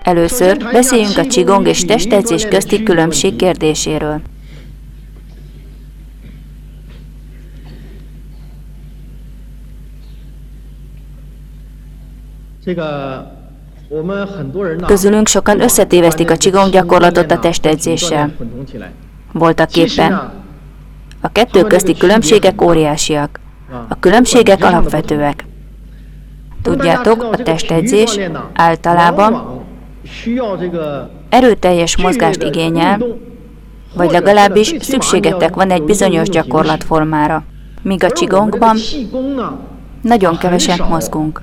Először beszéljünk a qigong és testedzés közti különbség kérdéséről. Közülünk sokan összetévesztik a qigong gyakorlatot a testedzéssel. Voltaképpen a kettő közti különbségek óriásiak. A különbségek alapvetőek. Tudjátok, a testedzés általában erőteljes mozgást igényel, vagy legalábbis szükségetek van egy bizonyos gyakorlatformára, míg a qigongban nagyon keveset mozgunk.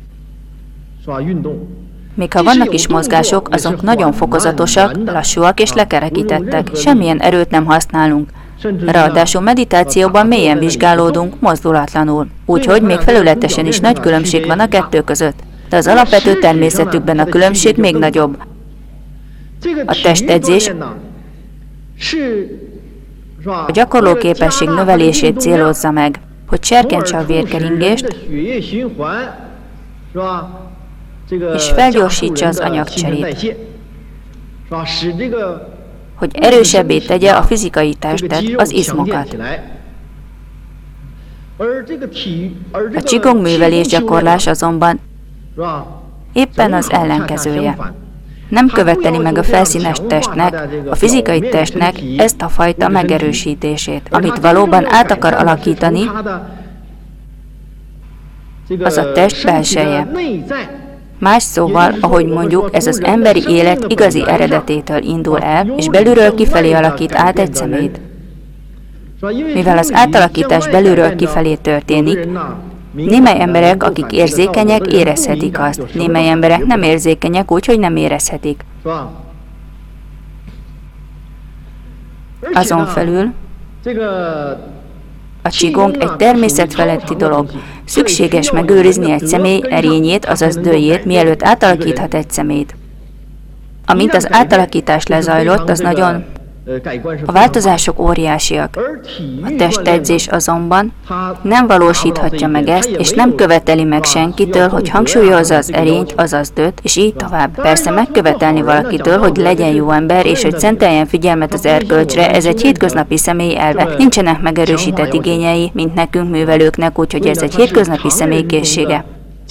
Még ha vannak is mozgások, azok nagyon fokozatosak, lassúak és lekerekítettek, semmilyen erőt nem használunk. Ráadásul meditációban mélyen vizsgálódunk, mozdulatlanul, úgyhogy még felületesen is nagy különbség van a kettő között, de az alapvető természetükben a különbség még nagyobb. A testedzés a gyakorló képesség növelését célozza meg, hogy serkentse a vérkeringést, és felgyorsítsa az anyagcserét, hogy erősebbé tegye a fizikai testet, az izmokat. A qigong művelés gyakorlás azonban éppen az ellenkezője. Nem követeli meg a felszínes testnek, a fizikai testnek ezt a fajta megerősítését, amit valóban át akar alakítani, az a test belseje. Más szóval, ahogy mondjuk, ez az emberi élet igazi eredetétől indul el, és belülről kifelé alakít át egy személyt. Mivel az átalakítás belülről kifelé történik, némely emberek, akik érzékenyek, érezhetik azt. Némely emberek nem érzékenyek, úgyhogy nem érezhetik. Azon felül a qigong egy természetfeletti dolog. Szükséges megőrizni egy személy erényét, azaz dőjét, mielőtt átalakíthat egy személyt. Amint az átalakítás lezajlott, a változások óriásiak. A testedzés azonban nem valósíthatja meg ezt, és nem követeli meg senkitől, hogy hangsúlyozza az erényt, azaz dőt, és így tovább. Persze megkövetelni valakitől, hogy legyen jó ember, és hogy szenteljen figyelmet az erkölcsre, ez egy hétköznapi személy elve. Nincsenek megerősített igényei, mint nekünk művelőknek, úgyhogy ez egy hétköznapi személy készsége.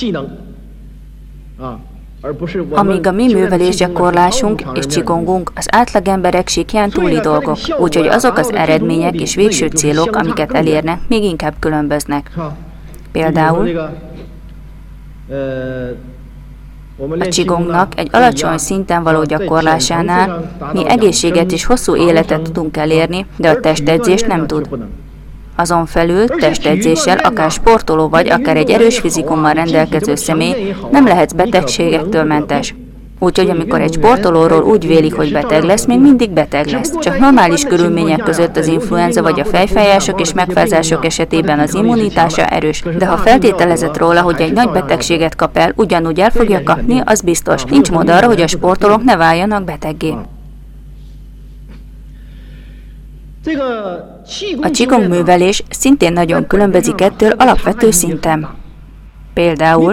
Amíg a mi művelésgyakorlásunk és qigongunk az átlagemberek síkján túli dolgok, úgyhogy azok az eredmények és végső célok, amiket elérnek, még inkább különböznek. Például a qigongnak egy alacsony szinten való gyakorlásánál mi egészséget és hosszú életet tudunk elérni, de a testedzés nem tud. Azon felül testedzéssel, akár sportoló vagy, akár egy erős fizikummal rendelkező személy nem lehetsz betegségektől mentes. Úgyhogy amikor egy sportolóról úgy vélik, hogy beteg lesz, még mindig beteg lesz. Csak normális körülmények között az influenza vagy a fejfájások és megfázások esetében az immunitása erős, de ha feltételezett róla, hogy egy nagy betegséget kap el, ugyanúgy el fogja kapni, az biztos. Nincs mód arra, hogy a sportolók ne váljanak beteggé. A qigong művelés szintén nagyon különbözik ettől alapvető szinten. Például,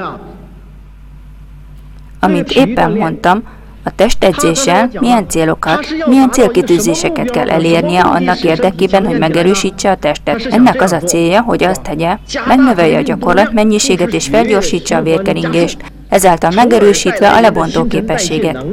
amit éppen mondtam, a testedzéssel milyen célokat, milyen célkitűzéseket kell elérnie annak érdekében, hogy megerősítse a testet. Ennek az a célja, hogy azt tegye, megnövelje a gyakorlat mennyiséget és felgyorsítsa a vérkeringést, ezáltal megerősítve a lebontó képességet.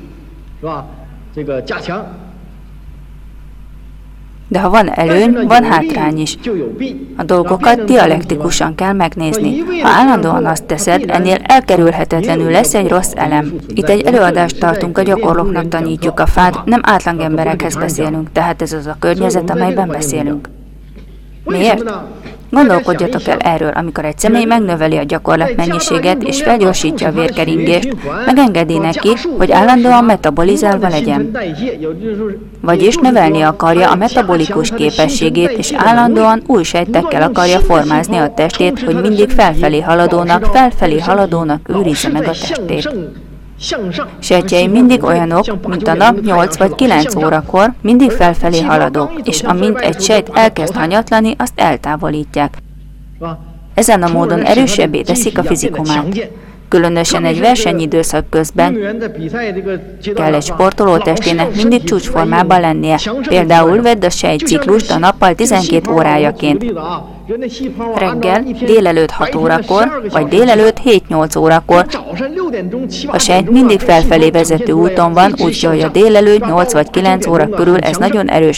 De ha van előny, van hátrány is. A dolgokat dialektikusan kell megnézni. Ha állandóan azt teszed, ennél elkerülhetetlenül lesz egy rossz elem. Itt egy előadást tartunk, a gyakorlóknak tanítjuk a fát, nem átlagemberekhez beszélünk, tehát ez az a környezet, amelyben beszélünk. Miért? Gondolkodjatok el erről, amikor egy személy megnöveli a gyakorlat mennyiséget és felgyorsítja a vérkeringést, megengedi neki, hogy állandóan metabolizálva legyen. Vagyis növelni akarja a metabolikus képességét, és állandóan új sejtekkel akarja formázni a testét, hogy mindig felfelé haladónak őrizze meg a testét. Sejtjei mindig olyanok, mint a nap 8 vagy 9 órakor, mindig felfelé haladók, és amint egy sejt elkezd hanyatlani, azt eltávolítják. Ezen a módon erősebbé teszik a fizikumát. Különösen egy versenyidőszak közben kell egy sportoló testének mindig csúcsformában lennie. Például vedd a sejtciklust a nappal 12 órájaként. Reggel, délelőtt 6 órakor, vagy délelőtt 7-8 órakor. A sejt mindig felfelé vezető úton van, úgyhogy a délelőtt 8 vagy 9 óra körül ez nagyon erős.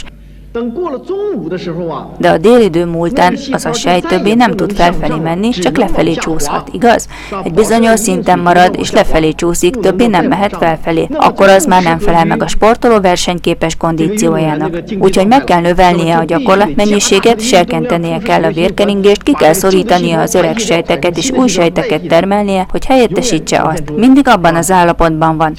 De a délidő múltán az a sejt többé nem tud felfelé menni, csak lefelé csúszhat, igaz? Egy bizonyos szinten marad, és lefelé csúszik, többé nem mehet felfelé. Akkor az már nem felel meg a sportoló versenyképes kondíciójának. Úgyhogy meg kell növelnie a gyakorlatmennyiséget, serkentenie kell a vérkeringést, ki kell szorítania az öreg sejteket és új sejteket termelnie, hogy helyettesítse azt. Mindig abban az állapotban van.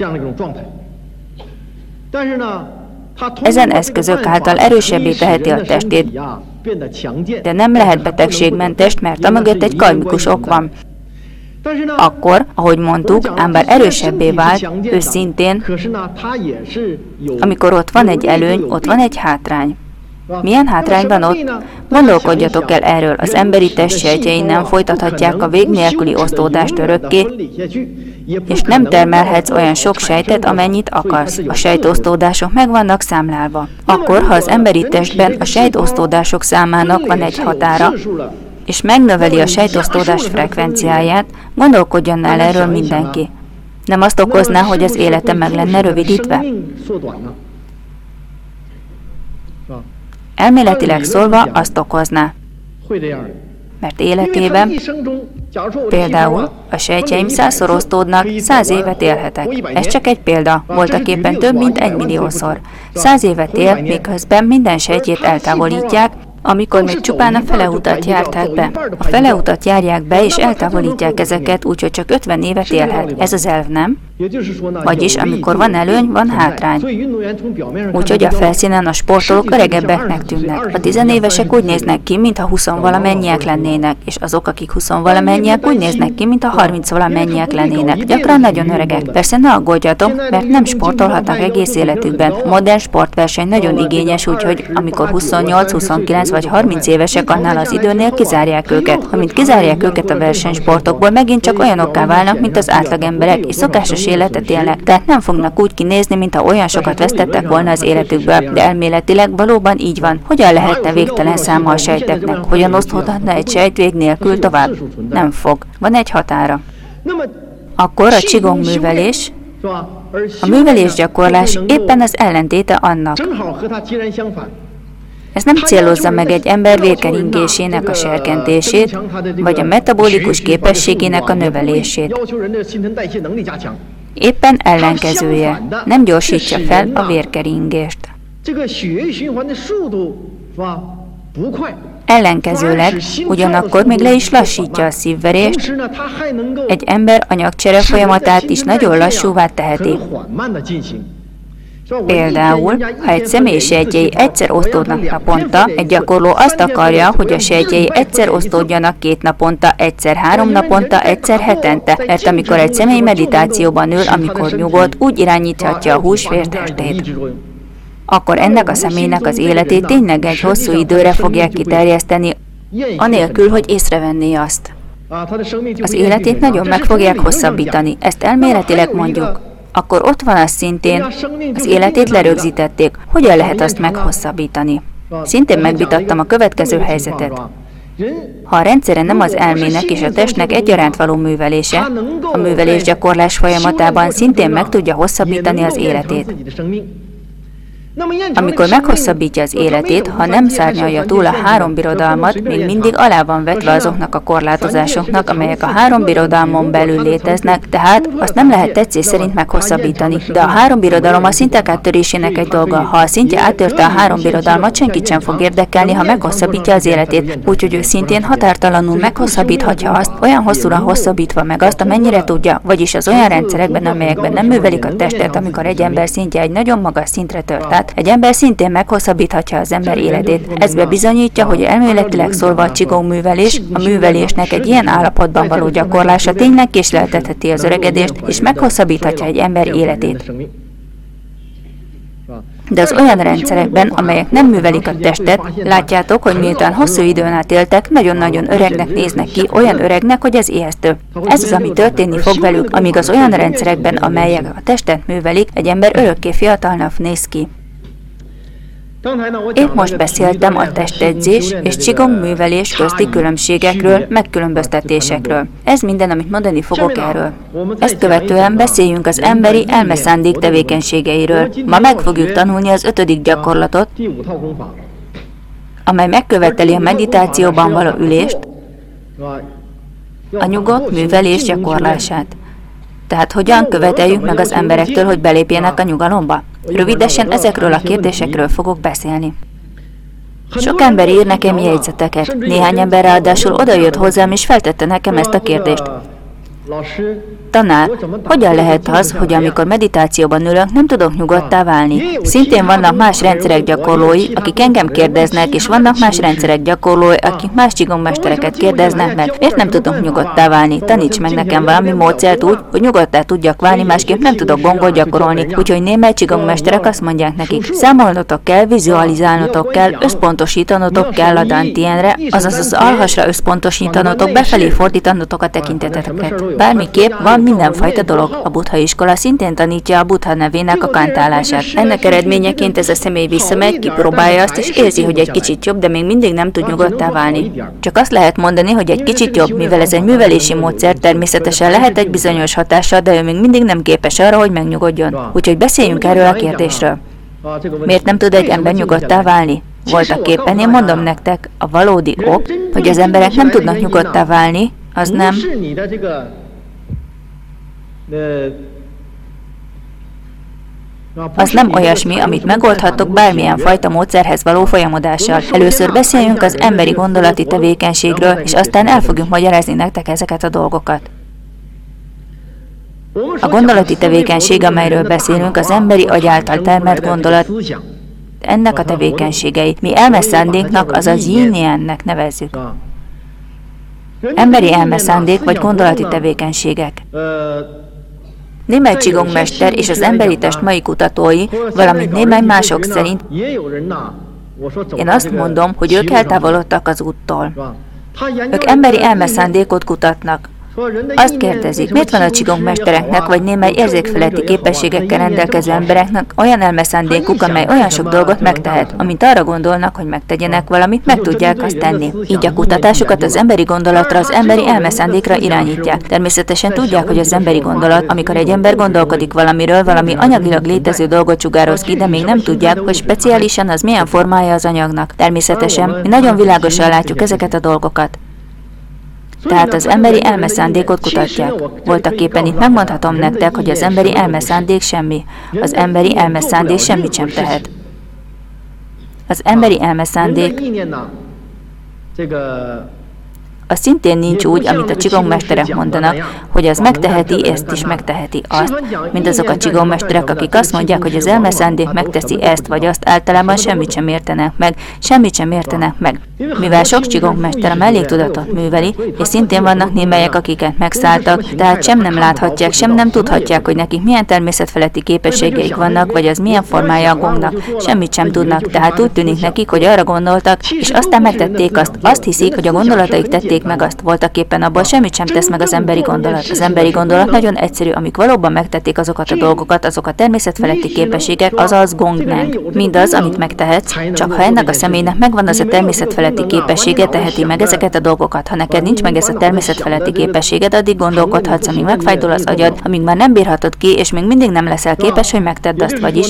Ezen eszközök által erősebbé teheti a testét, de nem lehet betegségmentes, mert amögött egy karmikus ok van. Akkor, ahogy mondtuk, ám bár erősebbé vált, ő szintén, amikor ott van egy előny, ott van egy hátrány. Milyen hátrány van ott? Gondolkodjatok el erről, az emberi test sejtjei nem folytathatják a vég nélküli osztódást örökké, és nem termelhetsz olyan sok sejtet, amennyit akarsz. A sejtosztódások meg vannak számlálva. Akkor, ha az emberi testben a sejtosztódások számának van egy határa, és megnöveli a sejtosztódás frekvenciáját, gondolkodjon el erről mindenki. Nem azt okozná, hogy az élete meg lenne rövidítve? Elméletileg szólva azt okozná, mert életében például a sejtjeim 100-szor osztódnak, 100 évet élhetek. Ez csak egy példa, voltaképpen több mint 1 milliószor. 100 évet él, miközben minden sejtjét eltávolítják, amikor még csupán a feleutat járták be. A feleutat járják be és eltávolítják ezeket, úgyhogy csak 50 évet élhet. Ez az elv, nem? Vagyis amikor van előny, van hátrány. Úgyhogy a felszínen a sportolók öregebbeknek tűnnek. A tizenévesek úgy néznek ki, mintha 20-valamennyiek lennének, és azok, akik 20-valamennyiek, úgy néznek ki, mintha 30-valamennyiek lennének. Gyakran nagyon öregek. Persze ne aggódjatok, mert nem sportolhatnak egész életükben. A modern sportverseny nagyon igényes, úgyhogy amikor 28, 29 vagy 30 évesek, annál az időnél kizárják őket. Amint kizárják őket a versenysportokból, megint csak olyanokká válnak, mint az átlagemberek, és szokásos életet élnek, tehát nem fognak úgy kinézni, mintha olyan sokat vesztettek volna az életükből, de elméletileg valóban így van. Hogyan lehetne végtelen száma a sejteknek? Hogyan oszthatna egy sejt vég nélkül tovább? Nem fog. Van egy határa. Akkor a qigong művelés, a művelésgyakorlás éppen az ellentéte annak. Ez nem célozza meg egy ember vérkeringésének a serkentését, vagy a metabolikus képességének a növelését. Éppen ellenkezője, nem gyorsítja fel a vérkeringést. Ellenkezőleg, ugyanakkor még le is lassítja a szívverést, egy ember anyagcsere folyamatát is nagyon lassúvá teheti. Például, ha egy személy sejtjei egyszer osztódnak naponta, egy gyakorló azt akarja, hogy a sejtjei egyszer osztódjanak 2 naponta, egyszer 3 naponta, egyszer hetente, mert amikor egy személy meditációban ül, amikor nyugodt, úgy irányíthatja a húsvértestét. Akkor ennek a személynek az életét tényleg egy hosszú időre fogják kiterjeszteni, anélkül, hogy észrevenné azt. Az életét nagyon meg fogják hosszabbítani, ezt elméletileg mondjuk. Akkor ott van az szintén, az életét lerögzítették. Hogyan lehet azt meghosszabbítani? Szintén megvitattam a következő helyzetet. Ha a rendszere nem az elmének és a testnek egyaránt való művelése, a művelésgyakorlás folyamatában szintén meg tudja hosszabbítani az életét. Amikor meghosszabbítja az életét, ha nem szárnyalja túl a 3 birodalmat, még mindig alá van vetve azoknak a korlátozásoknak, amelyek a 3 birodalmon belül léteznek, tehát azt nem lehet tetszés szerint meghosszabbítani. De a 3 birodalom a szintek áttörésének egy dolga. Ha a szintje áttörte a 3 birodalmat, senkit sem fog érdekelni, ha meghosszabbítja az életét. Úgyhogy ő szintén határtalanul meghosszabbíthatja azt, olyan hosszúra hosszabbítva meg azt, amennyire tudja, vagyis az olyan rendszerekben, amelyekben nem művelik a testet, amikor egy ember szintje egy nagyon magas szintre tört. Egy ember szintén meghosszabbíthatja az ember életét. Ez bebizonyítja, hogy elméletileg szólva a qigong művelés, a művelésnek egy ilyen állapotban való gyakorlása tényleg késleltetheti az öregedést, és meghosszabbíthatja egy ember életét. De az olyan rendszerekben, amelyek nem művelik a testet, látjátok, hogy miután hosszú időn át éltek, nagyon-nagyon öregnek néznek ki, olyan öregnek, hogy ez ijesztő. Ez az, ami történni fog velük, amíg az olyan rendszerekben, amelyek a testet művelik, egy ember örökké fiatalnak néz ki. Épp most beszéltem a testedzés és qigong művelés közti különbségekről, megkülönböztetésekről. Ez minden, amit mondani fogok erről. Ezt követően beszéljünk az emberi elmeszándék tevékenységeiről. Ma meg fogjuk tanulni az 5. gyakorlatot, amely megköveteli a meditációban való ülést, a nyugodt művelés gyakorlását. Tehát hogyan követeljük meg az emberektől, hogy belépjenek a nyugalomba? Rövidesen ezekről a kérdésekről fogok beszélni. Sok ember ír nekem jegyzeteket. Néhány ember ráadásul odajött hozzám és feltette nekem ezt a kérdést. Tanár, hogyan lehet az, hogy amikor meditációban ülök, nem tudok nyugodttá válni? Szintén vannak más rendszerek gyakorlói, akik engem kérdeznek, és vannak más rendszerek gyakorlói, akik más qigongmestereket kérdeznek meg. Miért nem tudok nyugodttá válni? Taníts meg nekem valami módszert úgy, hogy nyugodttá tudjak válni, másképp nem tudok gongot gyakorolni. Úgyhogy némely qigongmesterek azt mondják nekik, számolnotok kell, vizualizálnotok kell, összpontosítanotok kell a dantienre, azaz az alhasra összpontosítanotok, befelé fordítanotok a tekinteteket. Bármiképp van mindenfajta dolog. A buddha iskola szintén tanítja a buddha nevének a kantálását. Ennek eredményeként ez a személy visszamegy, kipróbálja azt, és érzi, hogy egy kicsit jobb, de még mindig nem tud nyugodttá válni. Csak azt lehet mondani, hogy egy kicsit jobb, mivel ez egy művelési módszer, természetesen lehet egy bizonyos hatással, de ő még mindig nem képes arra, hogy megnyugodjon. Úgyhogy beszéljünk erről a kérdésről. Miért nem tud egy ember nyugodttá válni? Voltaképpen én mondom nektek, a valódi ok, hogy az emberek nem tudnak nyugodttá válni, az nem olyasmi, amit megoldhatok bármilyen fajta módszerhez való folyamodással. Először beszéljünk az emberi gondolati tevékenységről, és aztán el fogjuk magyarázni nektek ezeket a dolgokat. A gondolati tevékenység, amelyről beszélünk, az emberi agy által termelt gondolat, ennek a tevékenységei. Mi elmeszándéknak, azaz yin-yang-nek nevezzük. Emberi elmeszándék vagy gondolati tevékenységek. Némely qigongmester és az emberi test mai kutatói, valamint némely mások szerint, én azt mondom, hogy ők eltávolodtak az úttól. Ők emberi elmeszándékot kutatnak. Azt kérdezik, miért van a qigongmestereknek vagy némely érzékfeletti képességekkel rendelkező embereknek olyan elmeszándékuk, amely olyan sok dolgot megtehet, amint arra gondolnak, hogy megtegyenek valamit, meg tudják azt tenni. Így a kutatásukat az emberi gondolatra, az emberi elmeszándékra irányítják. Természetesen tudják, hogy az emberi gondolat, amikor egy ember gondolkodik valamiről, valami anyagilag létező dolgot sugároz ki, de még nem tudják, hogy speciálisan az milyen formája az anyagnak. Természetesen mi nagyon világosan látjuk ezeket a dolgokat. Tehát az emberi elmeszándékot kutatják. Voltaképpen itt megmondhatom nektek, hogy az emberi elmeszándék semmi. Az emberi elmeszándék semmit sem tehet. Az emberi elmeszándék az szintén nincs úgy, amit a qigongmesterek mondanak, hogy az megteheti, ezt is megteheti azt, mint azok a qigongmesterek, akik azt mondják, hogy az elmeszándék megteszi ezt vagy azt, általában semmit sem értenek meg. Mivel sok qigongmester a melléktudatot műveli, és szintén vannak némelyek, akiket megszálltak, tehát sem nem láthatják, sem nem tudhatják, hogy nekik milyen természetfeletti képességeik vannak, vagy az milyen formája a gongnak, semmit sem tudnak, tehát úgy tűnik nekik, hogy arra gondoltak, és aztán megtették azt. Azt hiszik, hogy a gondolataik tették meg azt, voltaképpen abból semmit sem tesz meg az emberi gondolat. Az emberi gondolat nagyon egyszerű, amik valóban megtették azokat a dolgokat, azok a természetfeletti képességek, azaz gongneng. Mindaz, amit megtehetsz, csak ha ennek a személynek megvan az a természetfeletti képessége, teheti meg ezeket a dolgokat. Ha neked nincs meg ez a természetfeletti képességed, addig gondolkodhatsz, amíg megfájdul az agyad, amíg már nem bírhatod ki, és még mindig nem leszel képes, hogy megtedd azt, vagyis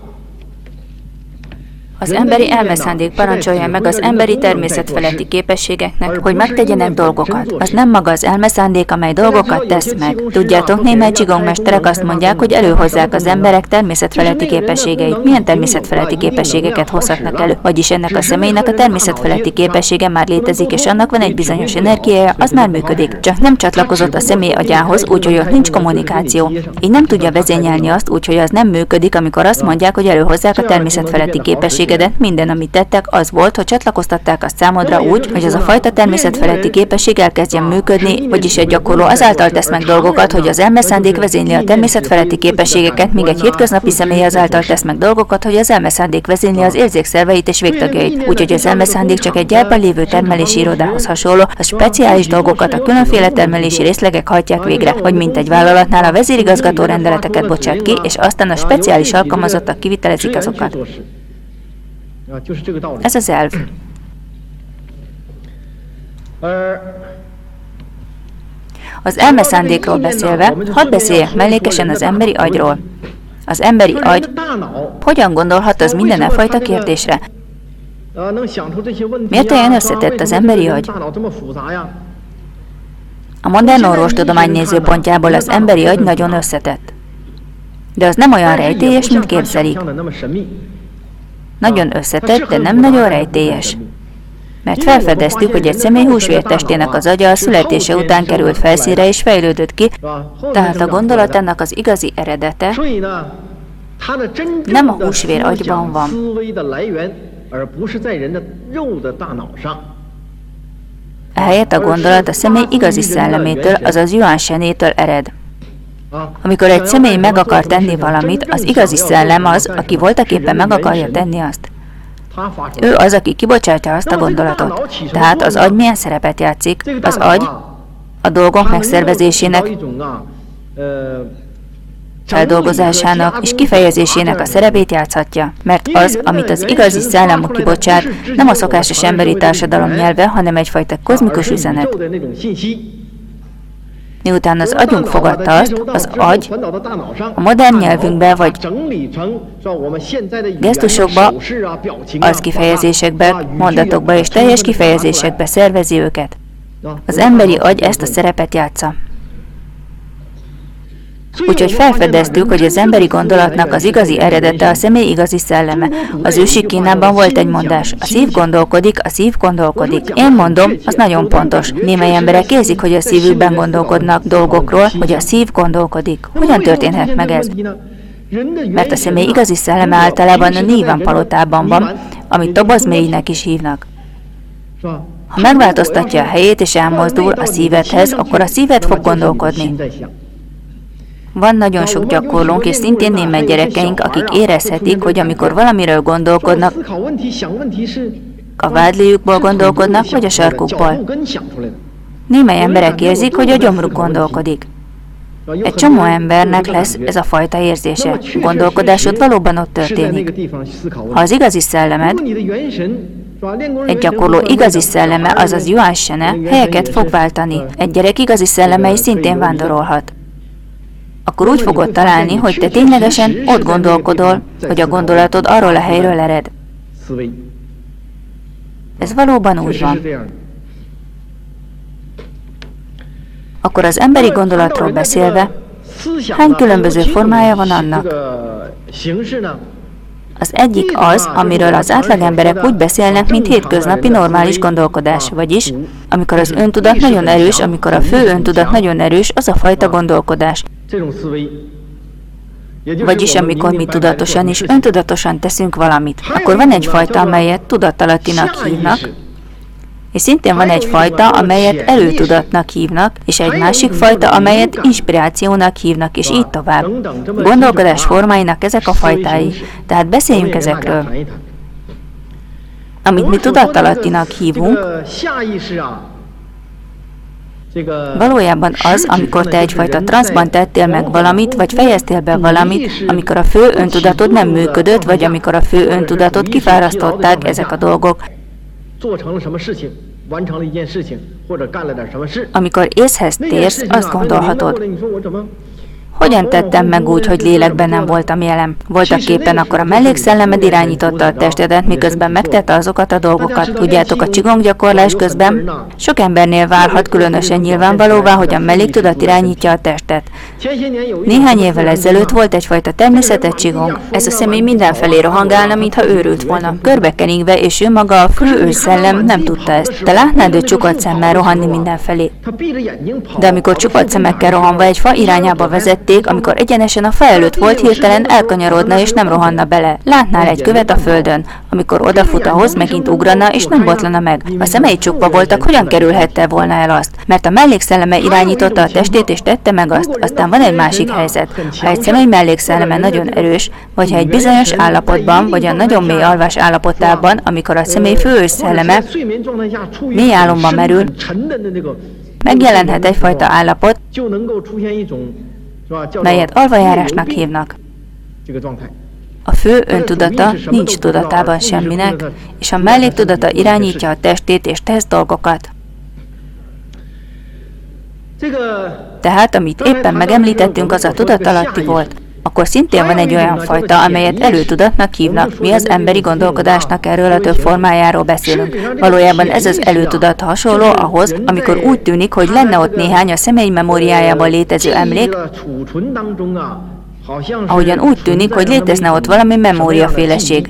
az emberi elmeszándék parancsolja meg az emberi természetfeletti képességeknek, hogy megtegyenek dolgokat. Az nem maga az elmeszándék, amely dolgokat tesz meg. Tudjátok, némely qigongmesterek azt mondják, hogy előhozzák az emberek természetfeletti képességeit. Milyen természetfeletti képességeket hozhatnak elő? Vagyis ennek a személynek a természetfeletti képessége már létezik, és annak van egy bizonyos energiája, az már működik. Csak nem csatlakozott a személy agyához, úgyhogy ott nincs kommunikáció. Így nem tudja vezényelni azt, úgyhogy az nem működik, amikor azt mondják, hogy előhozzák a természetfeletti képességet, elégedett, minden, amit tettek, az volt, hogy csatlakoztatták azt számodra úgy, hogy az a fajta természetfeletti képesség elkezdjen működni, vagyis egy gyakorló azáltal tesz meg dolgokat, hogy az elmeszándék vezényli a természetfeletti képességeket, míg egy hétköznapi személy azáltal tesz meg dolgokat, hogy az elmeszándék vezényli az érzékszerveit és végtagjait. Úgyhogy az elmeszándék csak egy gyárban lévő termelési irodához hasonló, a speciális dolgokat a különféle termelési részlegek hajtják végre, vagy mint egy vállalatnál a vezérigazgató rendeleteket bocsát ki, és aztán a speciális alkalmazottak kivitelezik azokat. Ez az elv. Az elmeszándékról beszélve, hadd beszéljek mellékesen az emberi agyról. Az emberi agy hogyan gondolhat az minden fajta kérdésre? Miért olyan összetett az emberi agy? A modern orvostudomány nézőpontjából az emberi agy nagyon összetett. De az nem olyan rejtélyes, mint képzelik. Nagyon összetett, de nem nagyon rejtélyes. Mert felfedeztük, hogy egy személy húsvértestének az agya a születése után került felszínre és fejlődött ki, tehát a gondolatának az igazi eredete nem a húsvér agyban van. Ehelyett a gondolat a személy igazi szellemétől, azaz Yuan Shenétől ered. Amikor egy személy meg akar tenni valamit, az igazi szellem az, aki voltaképpen meg akarja tenni azt. Ő az, aki kibocsátja azt a gondolatot. Tehát az agy milyen szerepet játszik? Az agy a dolgok megszervezésének, feldolgozásának és kifejezésének a szerepét játszhatja, mert az, amit az igazi szellem kibocsát, nem a szokásos emberi társadalom nyelve, hanem egyfajta kozmikus üzenet. Miután az agyunk fogadta azt, az agy a modern nyelvünkbe vagy gesztusokba, az kifejezésekbe, mondatokba és teljes kifejezésekbe szervezi őket. Az emberi agy ezt a szerepet játsza. Úgyhogy felfedeztük, hogy az emberi gondolatnak az igazi eredete a személy igazi szelleme. Az ősi Kínában volt egy mondás, a szív gondolkodik, a szív gondolkodik. Én mondom, az nagyon pontos. Némely emberek érzik, hogy a szívükben gondolkodnak dolgokról, hogy a szív gondolkodik. Hogyan történhet meg ez? Mert a személy igazi szelleme általában a Nirván palotában van, amit Tobozméinek is hívnak. Ha megváltoztatja a helyét és elmozdul a szívedhez, akkor a szíved fog gondolkodni. Van nagyon sok gyakorlónk, és szintén német gyerekeink, akik érezhetik, hogy amikor valamiről gondolkodnak, a vádlijukból gondolkodnak, vagy a sarkukból. Némely emberek érzik, hogy a gyomruk gondolkodik. Egy csomó embernek lesz ez a fajta érzése. Gondolkodásod valóban ott történik. Ha az igazi szellemed, egy gyakorló igazi szelleme, azaz Yuan Shene, helyeket fog váltani. Egy gyerek igazi szelleme is szintén vándorolhat. Akkor úgy fogod találni, hogy te ténylegesen ott gondolkodol, hogy a gondolatod arról a helyről ered. Ez valóban úgy van. Akkor az emberi gondolatról beszélve, hány különböző formája van annak? Az egyik az, amiről az átlagemberek úgy beszélnek, mint hétköznapi normális gondolkodás, vagyis, amikor az öntudat nagyon erős, amikor a fő öntudat nagyon erős, az a fajta gondolkodás. Vagyis amikor mi tudatosan és öntudatosan teszünk valamit, akkor van egy fajta, amelyet tudatalattinak hívnak, és szintén van egy fajta, amelyet előtudatnak hívnak, és egy másik fajta, amelyet inspirációnak hívnak, és így tovább. Gondolkodás formáinak ezek a fajtái, tehát beszéljünk ezekről. Amit mi tudatalattinak hívunk, valójában az, amikor te egyfajta transzban tettél meg valamit, vagy fejeztél be valamit, amikor a fő öntudatod nem működött, vagy amikor a fő öntudatot kifárasztották ezek a dolgok. Amikor észhez térsz, azt gondolhatod. Hogyan tettem meg úgy, hogy lélekben nem voltam jelen? Voltaképpen akkor a mellékszellemed irányította a testedet, miközben megtette azokat a dolgokat. Tudjátok, a qigong gyakorlás közben sok embernél válhat különösen nyilvánvalóvá, hogy a melléktudat irányítja a testet. Néhány évvel ezelőtt volt egyfajta természetes qigong. Ez a személy mindenfelé rohangálna, mintha őrült volna. Körbekeringve, és ő maga a fő ősszellem nem tudta ezt. Te látnád őt csukott szemmel rohanni mindenfelé. De amikor csukott szemekkel rohanva egy fa irányába vezették, mellék, amikor egyenesen a fa előtt volt, hirtelen elkanyarodna és nem rohanna bele. Látnál egy követ a földön, amikor odafut ahhoz, megint ugrana és nem botlana meg. A szemei csukva voltak, hogyan kerülhette volna el azt? Mert a mellékszelleme irányította a testét és tette meg azt. Aztán van egy másik helyzet. Ha egy személy mellékszelleme nagyon erős, vagy ha egy bizonyos állapotban, vagy a nagyon mély alvás állapotában, amikor a személy főős szelleme mély álomban merül, megjelenhet egyfajta állapot, melyet alvajárásnak hívnak. A fő öntudata nincs tudatában semminek, és a melléktudata irányítja a testét és tesz dolgokat. Tehát, amit éppen megemlítettünk, az a tudatalatti volt. Akkor szintén van egy olyan fajta, amelyet előtudatnak hívnak. Mi az emberi gondolkodásnak erről a több formájáról beszélünk. Valójában ez az előtudat hasonló ahhoz, amikor úgy tűnik, hogy lenne ott néhány a személy memóriájában létező emlék, ahogyan úgy tűnik, hogy létezne ott valami memóriaféleség.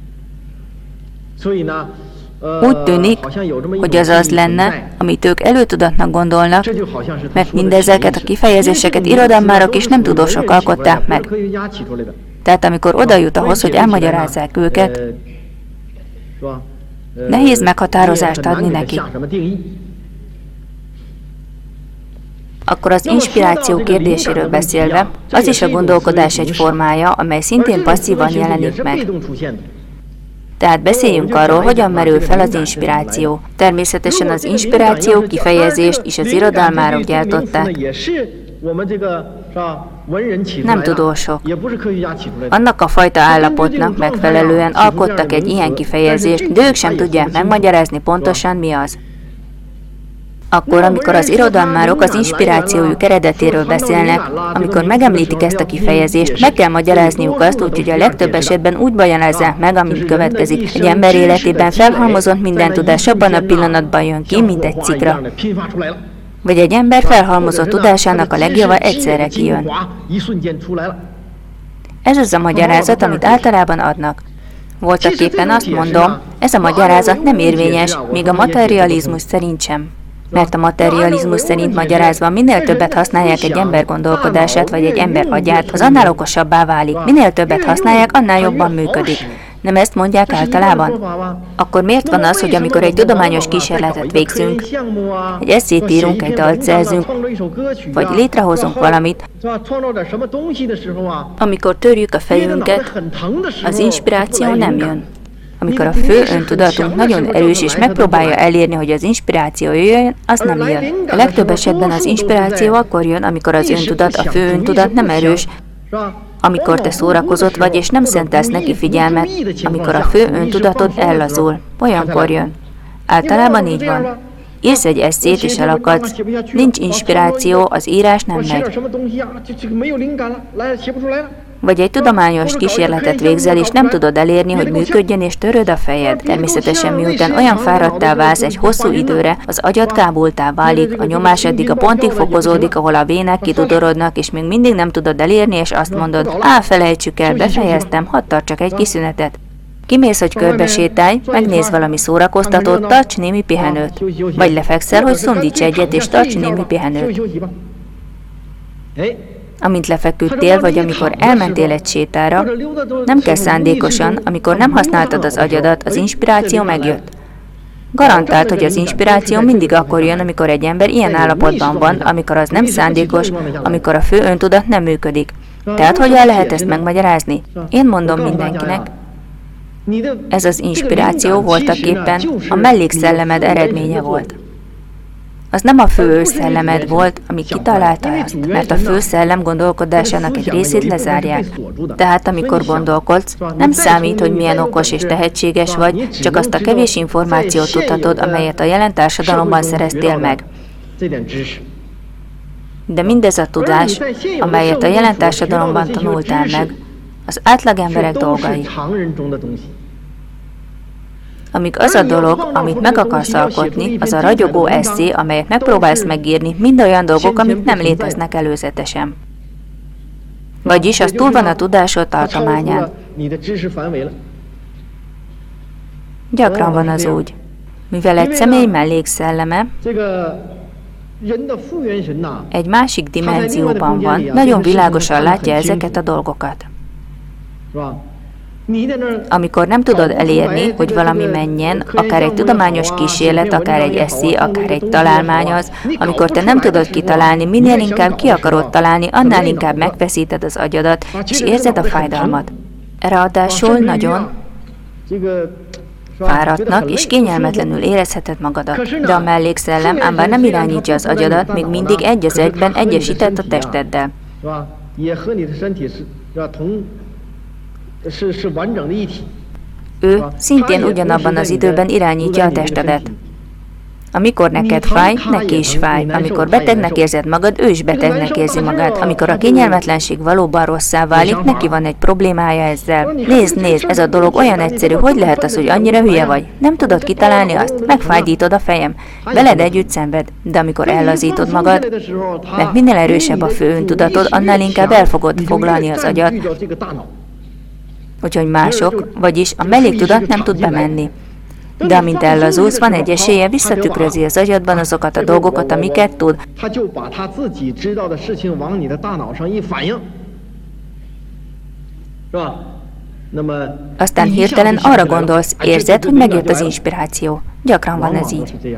Úgy tűnik, hogy az az lenne, amit ők előtudatnak gondolnak, mert mindezeket a kifejezéseket irodalmárok és nem tudósok alkották meg. Tehát amikor oda jut ahhoz, hogy elmagyarázzák őket, nehéz meghatározást adni nekik. Akkor az inspiráció kérdéséről beszélve, az is a gondolkodás egy formája, amely szintén passzívan jelenik meg. Tehát beszéljünk arról, hogyan merül fel az inspiráció. Természetesen az inspiráció kifejezést is az irodalmárok gyártották. Nem tudósok. Annak a fajta állapotnak megfelelően alkottak egy ilyen kifejezést, de ők sem tudják megmagyarázni pontosan, mi az. Akkor, amikor az irodalmárok az inspirációjuk eredetéről beszélnek, amikor megemlítik ezt a kifejezést, meg kell magyarázniuk azt, úgyhogy a legtöbb esetben úgy magyarázzák meg, amit következik. Egy ember életében felhalmozott minden tudás abban a pillanatban jön ki, mint egy cikra. Vagy egy ember felhalmozott tudásának a legjava egyszerre kijön. Ez az a magyarázat, amit általában adnak. Voltaképpen azt mondom, ez a magyarázat nem érvényes, míg a materializmus szerint sem. Mert a materializmus szerint magyarázva minél többet használják egy ember gondolkodását vagy egy ember agyát, az annál okosabbá válik. Minél többet használják, annál jobban működik. Nem ezt mondják általában? Akkor miért van az, hogy amikor egy tudományos kísérletet végzünk, egy esszét írunk, egy dalt szerzünk, vagy létrehozunk valamit, amikor törjük a fejünket, az inspiráció nem jön. Amikor a fő öntudatunk nagyon erős és megpróbálja elérni, hogy az inspiráció jöjjön, az nem jön. A legtöbb esetben az inspiráció akkor jön, amikor az öntudat, a fő öntudat nem erős, amikor te szórakozott vagy, és nem szentelsz neki figyelmet, amikor a fő öntudatod ellazul. Olyankor jön. Általában így van. Írsz egy esszét és elakadsz, nincs inspiráció, az írás nem megy. Vagy egy tudományos kísérletet végzel, és nem tudod elérni, hogy működjön, és töröd a fejed. Természetesen miután olyan fáradtá válsz egy hosszú időre, az agyad kábultá válik, a nyomás eddig a pontig fokozódik, ahol a vének kidudorodnak, és még mindig nem tudod elérni, és azt mondod, felejtsük el, befejeztem, hadd tartsak egy kiszünetet. Kimész, hogy körbesétálj, megnéz valami szórakoztatót, tarts némi pihenőt. Vagy lefekszel, hogy szundíts egyet, és tarts némi pihenőt. Amint lefeküdtél, vagy amikor elmentél egy sétára, nem kell szándékosan, amikor nem használtad az agyadat, az inspiráció megjött. Garantált, hogy az inspiráció mindig akkor jön, amikor egy ember ilyen állapotban van, amikor az nem szándékos, amikor a fő öntudat nem működik. Tehát hogyan lehet ezt megmagyarázni? Én mondom mindenkinek, ez az inspiráció voltaképpen a mellékszellemed eredménye volt. Az nem a fő szellemed volt, ami kitalálta azt, mert a fő szellem gondolkodásának egy részét lezárják. Tehát amikor gondolkodsz, nem számít, hogy milyen okos és tehetséges vagy, csak azt a kevés információt tudhatod, amelyet a jelen társadalomban szereztél meg. De mindez a tudás, amelyet a jelen társadalomban tanultál meg, az átlagemberek dolgai. Amíg az a dolog, amit meg akarsz alkotni, az a ragyogó esszé, amelyet megpróbálsz megírni, mind olyan dolgok, amik nem léteznek előzetesen. Vagyis az túl van a tudásod tartományán. Gyakran van az úgy. Mivel egy személy mellékszelleme, egy másik dimenzióban van, nagyon világosan látja ezeket a dolgokat. Amikor nem tudod elérni, hogy valami menjen, akár egy tudományos kísérlet, akár egy eszé, akár egy találmány az, amikor te nem tudod kitalálni, minél inkább ki akarod találni, annál inkább megfeszíted az agyadat, és érzed a fájdalmat. Ráadásul nagyon fáradtnak és kényelmetlenül érezheted magadat, de a mellékszellem ám bár nem irányítja az agyadat, még mindig egy az egyben egyesített a testeddel. Ő szintén ugyanabban az időben irányítja a testedet. Amikor neked fáj, neki is fáj. Amikor betegnek érzed magad, ő is betegnek érzi magát. Amikor a kényelmetlenség valóban rosszá válik, neki van egy problémája ezzel. Nézd, ez a dolog olyan egyszerű, hogy lehet az, hogy annyira hülye vagy? Nem tudod kitalálni azt? Megfájdítod a fejem. Veled együtt szenved, de amikor ellazítod magad, mert minél erősebb a fő öntudatod, annál inkább el fogod foglalni az agyad, úgyhogy mások, vagyis a melléktudat nem tud bemenni. De amint ellazulsz, van egy esélye, visszatükrözi az agyadban azokat a dolgokat, amiket tud. Aztán hirtelen arra gondolsz, érzed, hogy megjött az inspiráció. Gyakran van ez így.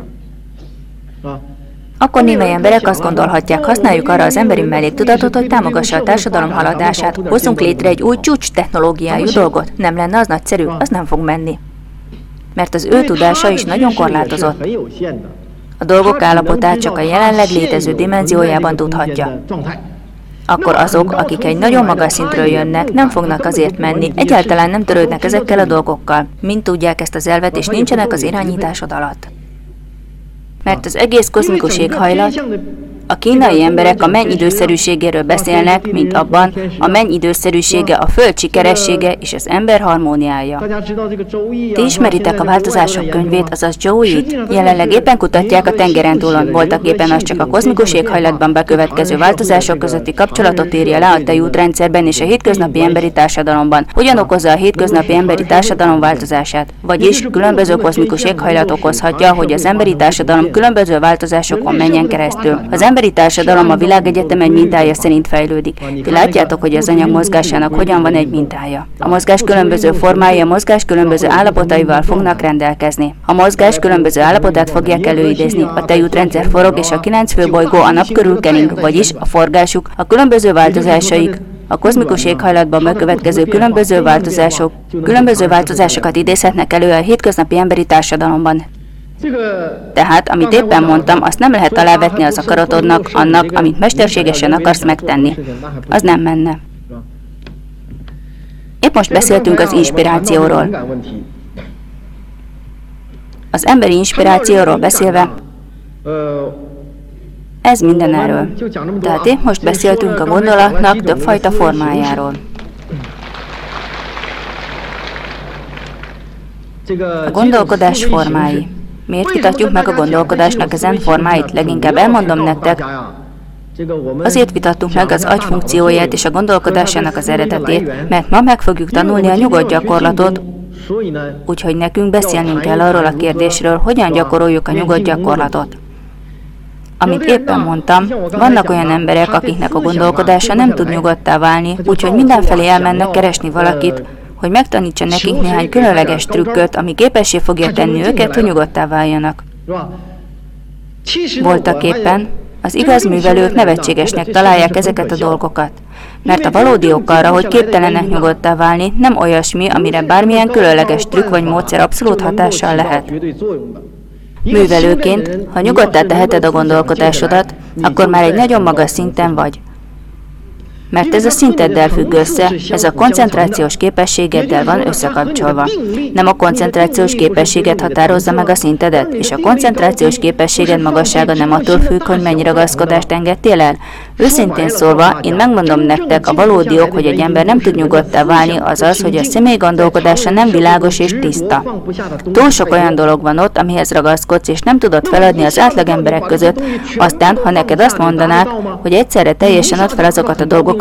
Akkor némely emberek azt gondolhatják, használjuk arra az emberi melléktudatot, hogy támogassa a társadalom haladását, hozzunk létre egy új csúcs technológiájú dolgot. Nem lenne az nagyszerű, az nem fog menni. Mert az ő tudása is nagyon korlátozott. A dolgok állapotát csak a jelenleg létező dimenziójában tudhatja. Akkor azok, akik egy nagyon magas szintről jönnek, nem fognak azért menni, egyáltalán nem törődnek ezekkel a dolgokkal. Mind tudják ezt az elvet, és nincsenek az irányításod alatt. Mert az egész kozmikus éghajlat, a kínai emberek a menny időszerűségéről beszélnek, mint abban, a menny időszerűsége a föld sikeressége és az ember harmóniája. Ti ismeritek a változások könyvét, azaz Joe-it? Jelenleg éppen kutatják a tengeren túlon, voltak éppen az csak a kozmikus éghajlatban bekövetkező változások közötti kapcsolatot írja le a tejútrendszerben és a hétköznapi emberi társadalomban. Hogyan okozza a hétköznapi emberi társadalom változását? Vagyis különböző kozmikus éghajlat okozhatja, hogy az emberi társadalom különböző változásokon menjen keresztül. Az emberi társadalom a világegyetem egy mintája szerint fejlődik. Ti látjátok, hogy az anyag mozgásának hogyan van egy mintája. A mozgás különböző formái a mozgás különböző állapotaival fognak rendelkezni. A mozgás különböző állapotát fogják előidézni. A tejútrendszer forog és a 9 főbolygó a nap körül kering, vagyis a forgásuk, a különböző változásaik, a kozmikus éghajlatban bekövetkező különböző változásokat idézhetnek elő a hétköznapi emberi társadalomban. Tehát, amit éppen mondtam, azt nem lehet alávetni az akaratodnak, annak, amit mesterségesen akarsz megtenni. Az nem menne. Épp most beszéltünk az inspirációról. Az emberi inspirációról beszélve, ez minden erről. Tehát épp most beszéltünk a gondolatnak többfajta formájáról. A gondolkodás formái. Miért vitatjuk meg a gondolkodásnak ezen formáit? Leginkább elmondom nektek, azért vitattuk meg az agy funkcióját és a gondolkodásának az eredetét, mert ma meg fogjuk tanulni a nyugodt gyakorlatot, úgyhogy nekünk beszélnünk kell arról a kérdésről, hogyan gyakoroljuk a nyugodt gyakorlatot. Amit éppen mondtam, vannak olyan emberek, akiknek a gondolkodása nem tud nyugodttá válni, úgyhogy mindenfelé elmennek keresni valakit, hogy megtanítsa nekik néhány különleges trükköt, ami képessé fogja tenni őket, hogy nyugodttá váljanak. Voltaképpen az igaz művelők nevetségesnek találják ezeket a dolgokat, mert a valódi ok arra, hogy képtelenek nyugodttá válni, nem olyasmi, amire bármilyen különleges trükk vagy módszer abszolút hatással lehet. Művelőként, ha nyugodttá teheted a gondolkodásodat, akkor már egy nagyon magas szinten vagy. Mert ez a szinteddel függ össze, ez a koncentrációs képességeddel van összekapcsolva. Nem a koncentrációs képességet határozza meg a szintedet, és a koncentrációs képességed magassága nem attól függ, hogy mennyi ragaszkodást engedtél el. Őszintén szólva, én megmondom nektek, a valódi ok, hogy egy ember nem tud nyugodttá válni, az az, hogy a személy gondolkodása nem világos és tiszta. Túl sok olyan dolog van ott, amihez ragaszkodsz, és nem tudod feladni az átlagemberek között, aztán, ha neked azt mondanák, hogy egyszerre teljesen add fel azokat a dolgokat,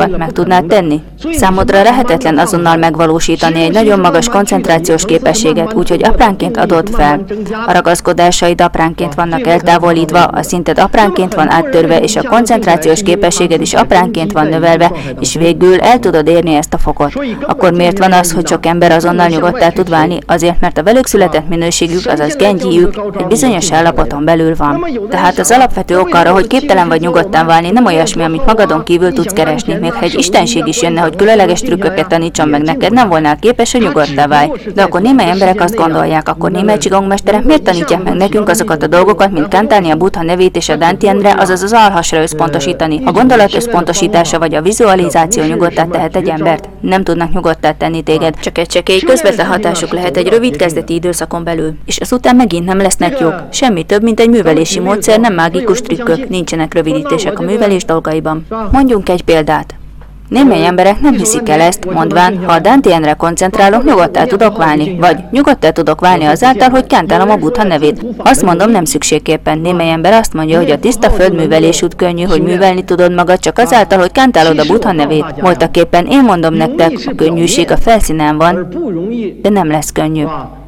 dolgokat meg tudnád tenni? Számodra lehetetlen azonnal megvalósítani egy nagyon magas koncentrációs képességet, úgyhogy apránként adod fel. A ragaszkodásaid apránként vannak eltávolítva, a szinted apránként van áttörve, és a koncentrációs képességed is apránként van növelve, és végül el tudod érni ezt a fokot. Akkor miért van az, hogy sok ember azonnal nyugodttá tud válni? Azért, mert a velük született minőségük, azaz gengyijük egy bizonyos állapoton belül van. Tehát az alapvető ok arra, hogy képtelen vagy nyugodtá válni, nem olyasmi, amit magadon kívül tudsz keresni. Még ha egy istenség is jönne, hogy különleges trükköket tanítson meg neked, nem volnál képes, hogy nyugodttá válj. De akkor némely emberek azt gondolják, akkor némely csigongmesterek miért tanítják meg nekünk azokat a dolgokat, mint kántálni a Buddha nevét és a Dantianre, azaz az alhasra összpontosítani. A gondolat összpontosítása vagy a vizualizáció nyugodttá tehet egy embert. Nem tudnak nyugodttá tenni téged, csak egy csekély közvetlen hatásuk lehet egy rövid kezdeti időszakon belül. És azután megint nem lesznek jók. Semmi több, mint egy művelési módszer, nem mágikus trükkök, nincsenek rövidítések a művelés dolgaiban. Mondjunk egy példát. Némely emberek nem hiszik el ezt, mondván, ha a Dantianre koncentrálok, nyugodttá tudok válni, vagy nyugodttá tudok válni azáltal, hogy kántálom a Buddha nevét. Azt mondom, nem szükségképpen. Némely ember azt mondja, hogy a tiszta földművelés út könnyű, hogy művelni tudod magad csak azáltal, hogy kántálod a Buddha nevét. Voltaképpen én mondom nektek, a könnyűség a felszínen van, de nem lesz könnyű.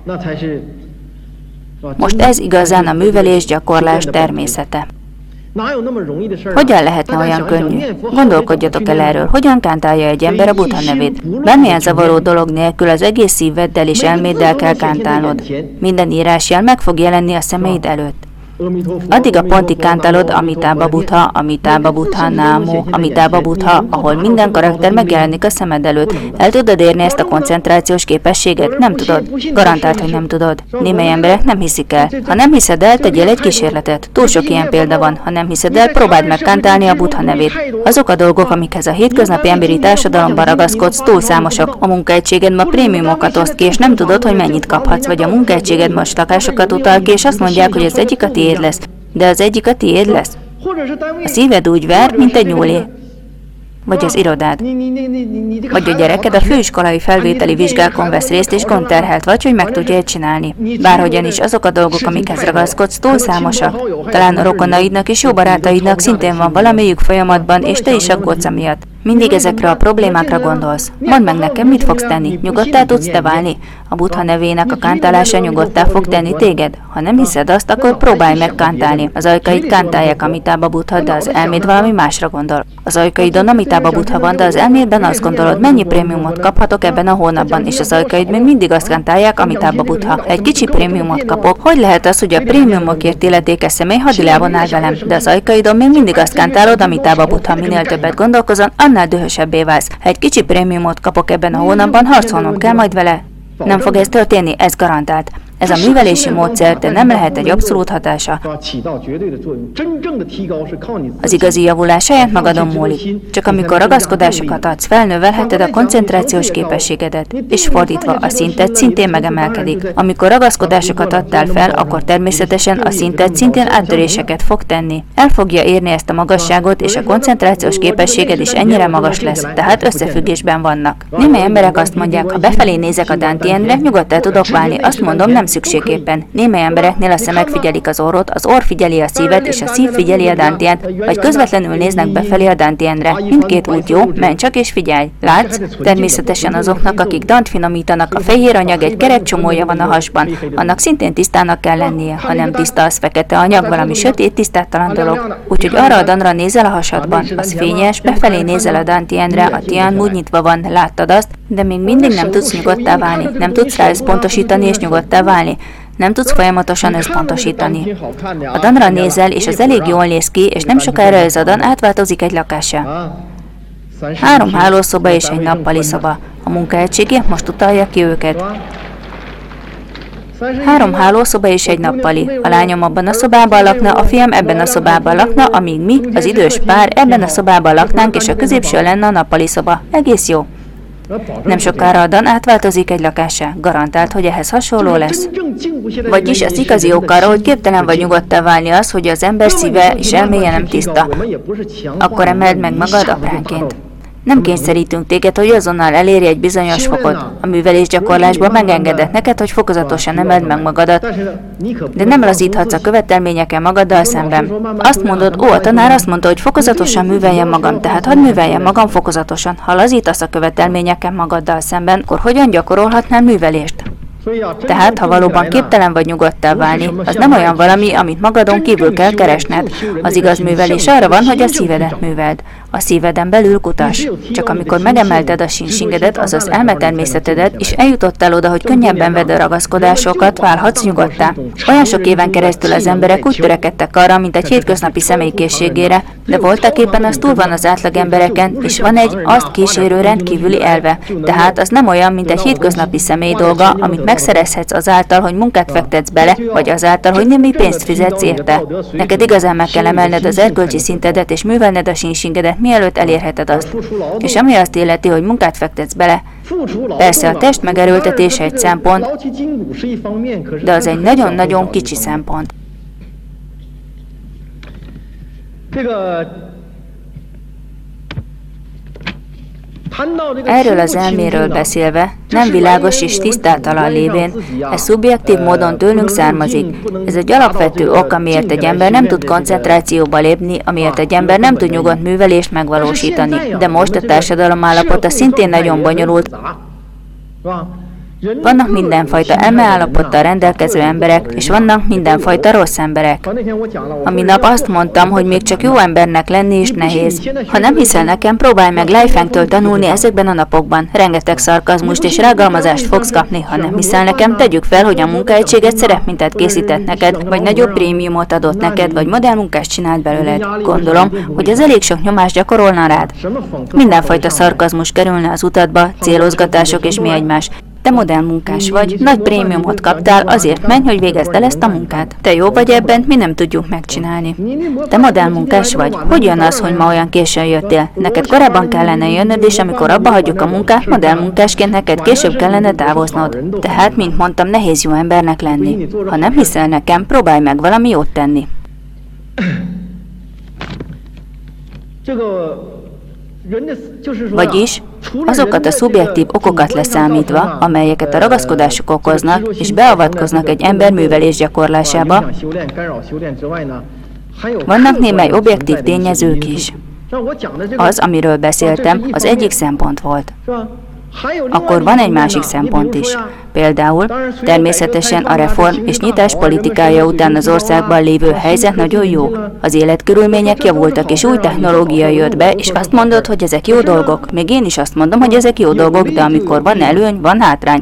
Most ez igazán a művelés gyakorlás természete. Hogyan lehetne olyan könnyű? Gondolkodjatok el erről, hogyan kántálja egy ember a Buddha nevét. Bármilyen zavaró dolog nélkül az egész szíveddel és elméddel kell kántálnod. Minden írásjel meg fog jelenni a szemeid előtt. Addig a pontig kántálod Amitabha Buddha, Amitabha Buddha, Namo, Amitabha Buddha, ahol minden karakter megjelenik a szemed előtt. El tudod érni ezt a koncentrációs képességet? Nem tudod. Garantált, hogy nem tudod. Némely emberek nem hiszik el. Ha nem hiszed el, tegyél egy kísérletet. Túl sok ilyen példa van. Ha nem hiszed el, próbáld meg kántálni a Buddha nevét. Azok a dolgok, amikhez a hétköznapi emberi társadalomban ragaszkodsz, túl számosak. A munkaegységed ma prémiumokat oszt ki, és nem tudod, hogy mennyit kaphatsz, vagy a munkaegységed most lakásokat utal ki, és azt mondják, hogy az egyik a tiéd lesz. De az egyik a tiéd lesz. A szíved úgy ver, mint egy nyúlé. Vagy az irodád. Vagy a gyereked a főiskolai felvételi vizsgákon vesz részt, és gondterhelt vagy, hogy meg tudja csinálni. Bárhogyan is azok a dolgok, amikhez ragaszkodsz, túl számosak. Talán a rokonaidnak és jó barátaidnak szintén van valamelyik folyamatban, és te is aggódsz amiatt. Mindig ezekre a problémákra gondolsz. Mondd meg nekem, mit fogsz tenni? Nyugodttá tudsz te válni? A Buddha nevének a kántálása nyugodttá fog tenni téged? Ha nem hiszed azt, akkor próbálj meg kántálni. Az ajkaid kántálják Amitabha Buddha, de az elméd valami másra gondol. Az ajkaidon Amitabha Buddha van, de az elmédben azt gondolod, mennyi prémiumot kaphatok ebben a hónapban, és az ajkaid még mindig azt kántálják Amitabha Buddha. Egy kicsi prémiumot kapok. Hogy lehet az, hogy a prémiumokért illetékes személy hadilában áll velem, de az ajkaidon még mindig azt kántálod Amitabha Buddha, minél többet gondolkozol, annál dühösebbé válsz. Ha egy kicsi prémiumot kapok ebben a hónapban, harcolnom kell majd vele. Nem fog ez történni, ez garantált. Ez a művelési módszer, de nem lehet egy abszolút hatása. Az igazi javulás saját magadon múlik. Csak amikor ragaszkodásokat adsz, felnövelheted a koncentrációs képességedet, és fordítva a szinted szintén megemelkedik. Amikor ragaszkodásokat adtál fel, akkor természetesen a szinted szintén áttöréseket fog tenni. El fogja érni ezt a magasságot, és a koncentrációs képességed is ennyire magas lesz, tehát összefüggésben vannak. Némely emberek azt mondják, ha befelé nézek a Dantianre, nyugodtan tudok válni. Azt mondom, nem szükségképpen. Némely embereknél a szemek figyelik az orr figyeli a szívet, és a szív figyeli a Dantiant, vagy közvetlenül néznek befelé a Dantianre. Mindkét út jó, menj csak és figyelj. Látsz? Természetesen azoknak, akik dant finomítanak, a fehér anyag egy kerek csomója van a hasban. Annak szintén tisztának kell lennie. Ha nem tiszta, az fekete anyag, valami sötét, tisztátalan dolog. Úgyhogy arra a danra nézel a hasadban. Az fényes, befelé nézel a Dantianre, a Tian úgy nyitva van, láttad azt, de még mindig nem tudsz nyugodttá válni. Nem tudsz rá összpontosítani és nyugodttá válni. Nem tudsz folyamatosan összpontosítani. A danra nézel, és az elég jól néz ki, és nem sokára ez a dan átváltozik egy lakássá. 3 hálószoba és egy nappali szoba. A munkaegységek most utalja ki őket. 3 hálószoba és egy nappali. A lányom abban a szobában lakna, a fiam ebben a szobában lakna, amíg mi, az idős pár, ebben a szobában laknánk, és a középső lenne a nappali szoba. Egész jó. Nem sokára a dan átváltozik egy lakássá. Garantált, hogy ehhez hasonló lesz. Vagyis az igazi ok arra, hogy képtelen vagy nyugodttá válni az, hogy az ember szíve és elméje nem tiszta. Akkor emeld meg magad apránként. Nem kényszerítünk téged, hogy azonnal elérj egy bizonyos fokot. A művelésgyakorlásban megengedett neked, hogy fokozatosan emeld meg magadat, de nem lazíthatsz a követelményeken magaddal szemben. Azt mondod, a tanár azt mondta, hogy fokozatosan műveljem magam, tehát hadd műveljem magam fokozatosan. Ha lazítasz a követelményeken magaddal szemben, akkor hogyan gyakorolhatnál művelést? Tehát, ha valóban képtelen vagy nyugodttá válni, az nem olyan valami, amit magadon kívül kell keresned. Az igaz művelés arra van, hogy a szívedet műveld. A szíveden belül kutass. Csak amikor megemelted a sinsingedet, azaz elmetermészetedet, és eljutottál oda, hogy könnyebben vedd a ragaszkodásokat, válhatsz nyugodttá. Olyan sok éven keresztül az emberek úgy törekedtek arra, mint egy hétköznapi személykészségére, de voltak éppen az túl van az átlag embereken, és van egy azt kísérő rendkívüli elve. Tehát az nem olyan, mint egy hétköznapi személy dolga, amit megszerezhetsz azáltal, hogy munkát fektetsz bele, vagy azáltal, hogy némi pénzt fizetsz érte. Neked igazán meg kell emelned az erkölcsi szintedet, és művelned a sinsingedet, mielőtt elérheted azt. És ami azt illeti, hogy munkát fektetsz bele, persze a test megerőltetése egy szempont, de az egy nagyon-nagyon kicsi szempont. Erről az elméről beszélve, nem világos és tisztátalan lévén, ez szubjektív módon tőlünk származik. Ez egy alapvető ok, amiért egy ember nem tud koncentrációba lépni, amiért egy ember nem tud nyugodt művelést megvalósítani. De most a társadalom állapota szintén nagyon bonyolult. Vannak mindenfajta elmeállapottal rendelkező emberek, és vannak mindenfajta rossz emberek. A minap azt mondtam, hogy még csak jó embernek lenni is nehéz. Ha nem hiszel nekem, próbálj meg Leifengtől tanulni ezekben a napokban. Rengeteg szarkazmust és rágalmazást fogsz kapni. Ha nem hiszel nekem, tegyük fel, hogy a munkaegységet szerepmintet készített neked, vagy nagyobb prémiumot adott neked, vagy modellmunkást csinált belőled. Gondolom, hogy ez elég sok nyomást gyakorolna rád. Mindenfajta szarkazmus kerülne az utadba, célozgatások és mi egymás. Te modellmunkás vagy, nagy prémiumot kaptál, azért menj, hogy végezd el ezt a munkát. Te jó vagy ebben, mi nem tudjuk megcsinálni. Te modellmunkás vagy, hogy jön az, hogy ma olyan későn jöttél? Neked korábban kellene jönnöd, és amikor abba hagyjuk a munkát, modellmunkásként neked később kellene távoznod. Tehát, mint mondtam, nehéz jó embernek lenni. Ha nem hiszel nekem, próbálj meg valami jót tenni. Vagyis azokat a szubjektív okokat leszámítva, amelyeket a ragaszkodások okoznak, és beavatkoznak egy ember művelés gyakorlásába, vannak némely objektív tényezők is. Az, amiről beszéltem, az egyik szempont volt. Akkor van egy másik szempont is. Például természetesen a reform és nyitás politikája után az országban lévő helyzet nagyon jó. Az életkörülmények javultak, és új technológia jött be, és azt mondod, hogy ezek jó dolgok. Még én is azt mondom, hogy ezek jó dolgok, de amikor van előny, van hátrány.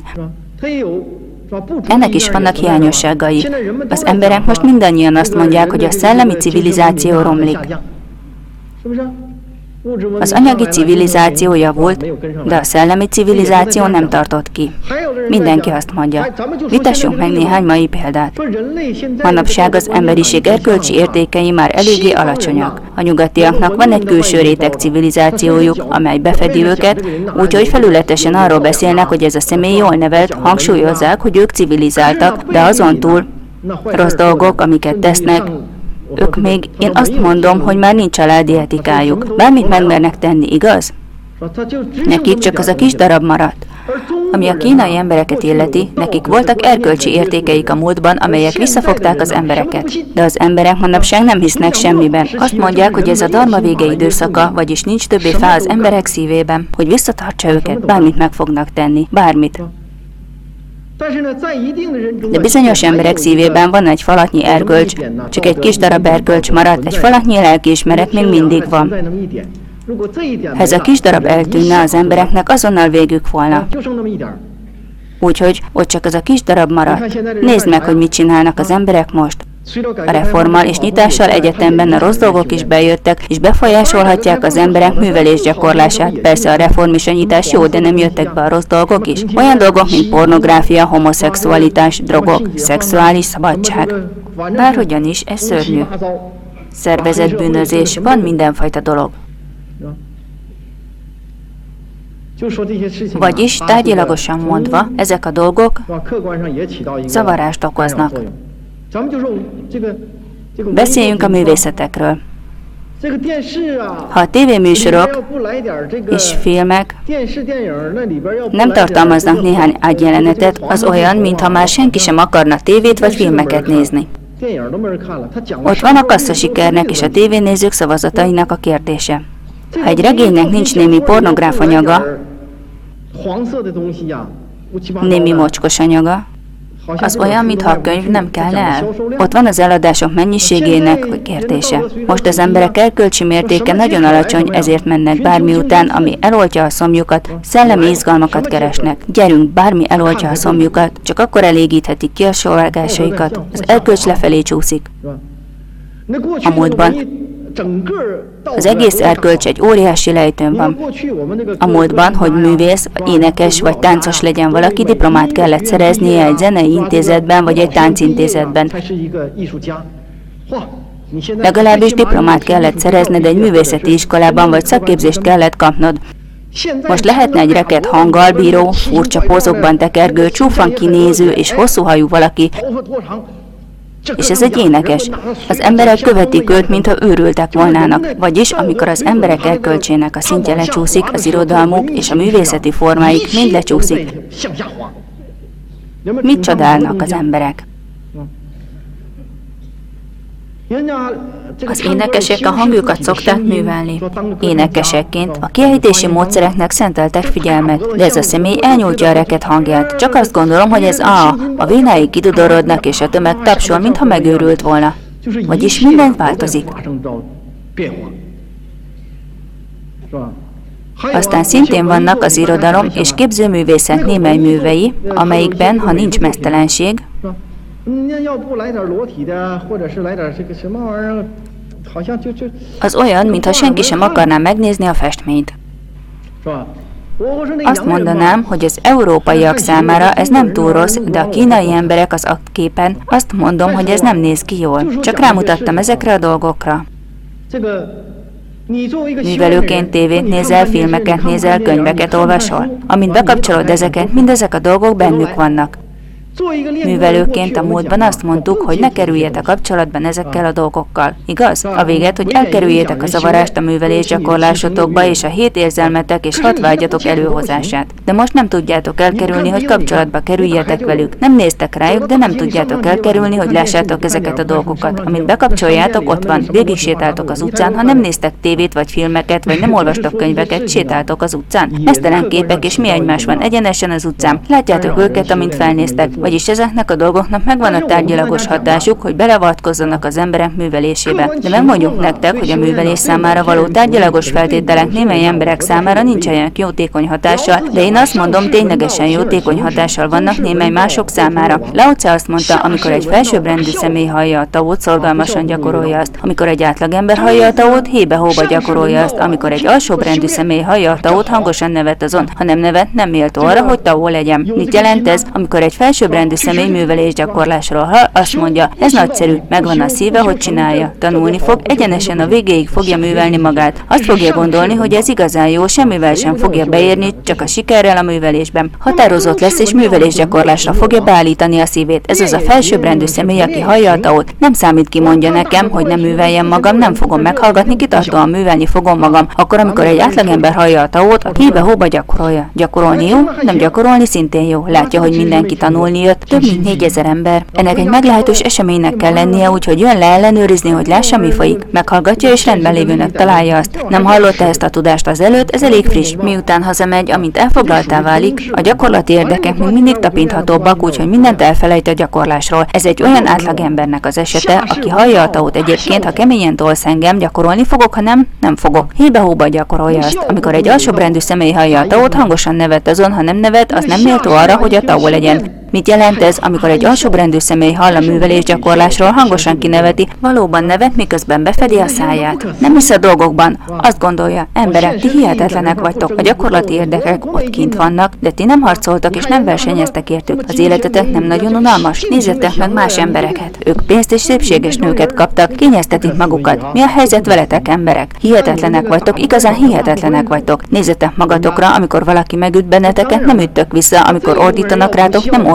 Ennek is vannak hiányosságai. Az emberek most mindannyian azt mondják, hogy a szellemi civilizáció romlik. Az anyagi civilizáció javult, de a szellemi civilizáció nem tartott ki. Mindenki azt mondja. Vitassunk meg néhány mai példát. Manapság az emberiség erkölcsi értékei már eléggé alacsonyak. A nyugatiaknak van egy külső réteg civilizációjuk, amely befedi őket, úgyhogy felületesen arról beszélnek, hogy ez a személy jól nevelt, hangsúlyozzák, hogy ők civilizáltak, de azon túl rossz dolgok, amiket tesznek, ők még, én azt mondom, hogy már nincs családi etikájuk. Bármit megmernek tenni, igaz? Nekik csak az a kis darab maradt. Ami a kínai embereket illeti, nekik voltak erkölcsi értékeik a múltban, amelyek visszafogták az embereket. De az emberek manapság nem hisznek semmiben. Azt mondják, hogy ez a dharma vége időszaka, vagyis nincs többé fá az emberek szívében, hogy visszatartsa őket, bármit meg fognak tenni, bármit. De bizonyos emberek szívében van egy falatnyi erkölcs, csak egy kis darab erkölcs maradt, egy falatnyi lelkiismeret még mindig van. Ha ez a kis darab eltűnne, az embereknek azonnal végük volna. Úgyhogy ott csak az a kis darab maradt. Nézd meg, hogy mit csinálnak az emberek most. A reformmal és nyitással egyetemben a rossz dolgok is bejöttek, és befolyásolhatják az emberek művelés gyakorlását. Persze a reform és a nyitás jó, de nem jöttek be a rossz dolgok is. Olyan dolgok, mint pornográfia, homoszexualitás, drogok, szexuális szabadság. Bárhogyan is, ez szörnyű. Szervezett bűnözés, van mindenfajta dolog. Vagyis, tárgyilagosan mondva, ezek a dolgok zavarást okoznak. Beszéljünk a művészetekről. Ha a tévéműsorok és filmek nem tartalmaznak néhány ágyjelenetet, az olyan, mintha már senki sem akarna tévét vagy filmeket nézni. Ott van a kasszasikernek és a tévénézők szavazatainak a kérdése. Ha egy regénynek nincs némi pornográf anyaga, némi mocskos anyaga, az olyan, mintha a könyv nem kellene el. Ott van az eladások mennyiségének a kérdése. Most az emberek erkölcsi mértéke nagyon alacsony, ezért mennek bármi után, ami eloltja a szomjukat, szellemi izgalmakat keresnek. Gyerünk, bármi eloltja a szomjukat, csak akkor elégíthetik ki a sóvárgásaikat. Az erkölcs lefelé csúszik. A múltban az egész erkölcs egy óriási lejtőn van. A múltban, hogy művész, énekes vagy táncos legyen valaki, diplomát kellett szereznie egy zenei intézetben vagy egy táncintézetben. Legalábbis diplomát kellett szerezned egy művészeti iskolában, vagy szakképzést kellett kapnod. Most lehetne egy reket hanggal bíró, furcsa pózokban tekergő, csúfan kinéző és hosszú hajú valaki, és ez egy énekes. Az emberek követik őt, mintha őrültek volnának. Vagyis, amikor az emberek erkölcsének a szintje lecsúszik, az irodalmuk és a művészeti formáik mind lecsúszik. Mit csodálnak az emberek? Az énekesek a hangjukat szokták művelni. Énekesekként a kiejtési módszereknek szenteltek figyelmet, de ez a személy elnyújtja a reket hangját. Csak azt gondolom, hogy ez a vénáig kidudorodnak, és a tömeg tapsol, mintha megőrült volna. Vagyis minden változik. Aztán szintén vannak az irodalom és képzőművészet némely művei, amelyikben, ha nincs meztelenség, az olyan, mintha senki sem akarná megnézni a festményt. Azt mondanám, hogy az európaiak számára ez nem túl rossz, de a kínai emberek az képen azt mondom, hogy ez nem néz ki jól. Csak rámutattam ezekre a dolgokra. Művelőként tévét nézel, filmeket nézel, könyveket olvasol. Amint bekapcsolod ezeket, mindezek a dolgok bennük vannak. Művelőként a múltban azt mondtuk, hogy ne kerüljetek kapcsolatban ezekkel a dolgokkal. Igaz? A véget, hogy elkerüljétek a zavarást a művelés gyakorlásotokba és a 7 érzelmetek és 6 vágyatok előhozását. De most nem tudjátok elkerülni, hogy kapcsolatba kerüljetek velük. Nem néztek rájuk, de nem tudjátok elkerülni, hogy lássátok ezeket a dolgokat. Amint bekapcsoljátok, ott van. Végig sétáltok az utcán, ha nem néztek tévét vagy filmeket, vagy nem olvastok könyveket, sétáltok az utcán. Meztelen képek és mi egymás van egyenesen az utcán. Látjátok őket, amint felnéztek. Vagyis ezeknek a dolgoknak megvan a tárgyilagos hatásuk, hogy beleavatkozzanak az emberek művelésébe. De megmondjuk nektek, hogy a művelés számára való tárgyilagos feltételek némely emberek számára nincsenek jótékony hatással, de én azt mondom, ténylegesen jótékony hatással vannak némely mások számára. Lao Tse azt mondta, amikor egy felsőbbrendű személy hallja a taót, szorgalmasan gyakorolja azt. Amikor egy átlagember hallja a taót, hébe-hóba gyakorolja azt. Amikor egy alsóbbrendű személy hallja a taót, hangosan nevet azon. Ha nem nevet, nem méltó arra, hogy taó legyen. Mit jelent ez? Amikor egy felsőbbrendű személy művelés gyakorlásról hall, azt mondja, ez nagyszerű, megvan a szíve, hogy csinálja. Tanulni fog, egyenesen a végéig fogja művelni magát. Azt fogja gondolni, hogy ez igazán jó, semmivel sem fogja beérni, csak a sikerrel a művelésben. Határozott lesz és művelés gyakorlásra fogja beállítani a szívét. Ez az a felsőbbrendű személy, aki hallja a taót. Nem számít, ki mondja nekem, hogy nem műveljem magam, nem fogom meghallgatni, kitartóan művelni fogom magam. Akkor, amikor egy átlagember hallja a taót, a hébe-hóba gyakorolja. Gyakorolni jó, nem gyakorolni szintén jó. Látja, hogy mindenki tanulni jött. Több mint 4000 ember. Ennek egy meglehetős eseménynek kell lennie, úgyhogy jön le ellenőrizni, hogy lássa, mi folyik. Meghallgatja és rendben lévőnek találja azt. Nem hallotta ezt a tudást azelőtt, ez elég friss. Miután hazamegy, amint elfoglaltá válik, a gyakorlati érdekek még mindig tapinthatóbbak, úgyhogy mindent elfelejt a gyakorlásról. Ez egy olyan átlagembernek az esete, aki hallja a taót. Egyébként, ha keményen tolsz engem, gyakorolni fogok, ha nem, nem fogok. Hébe-hóba gyakorolja azt. Amikor egy alsóbbrendű személy hallja a taót, hangosan nevet azon, ha nem nevet, az nem méltó arra, hogy a taó legyen. Mit jelent ez, amikor egy alsóbbrendű személy hall a művelés gyakorlásról, hangosan kineveti, valóban nevet, miközben befedi a száját. Nem hisz a dolgokban, azt gondolja, emberek, ti hihetetlenek vagytok, a gyakorlati érdekek ott kint vannak, de ti nem harcoltak és nem versenyeztek értük. Az életetek nem nagyon unalmas, nézzetek meg más embereket. Ők pénzt és szépséges nőket kaptak, kényeztetik magukat. Mi a helyzet veletek, emberek? Hihetetlenek vagytok, igazán hihetetlenek vagytok. Nézzetek magatokra, amikor valaki megüt benneteket, nem üttök vissza, amikor ordítanak rátok, nem ordítanak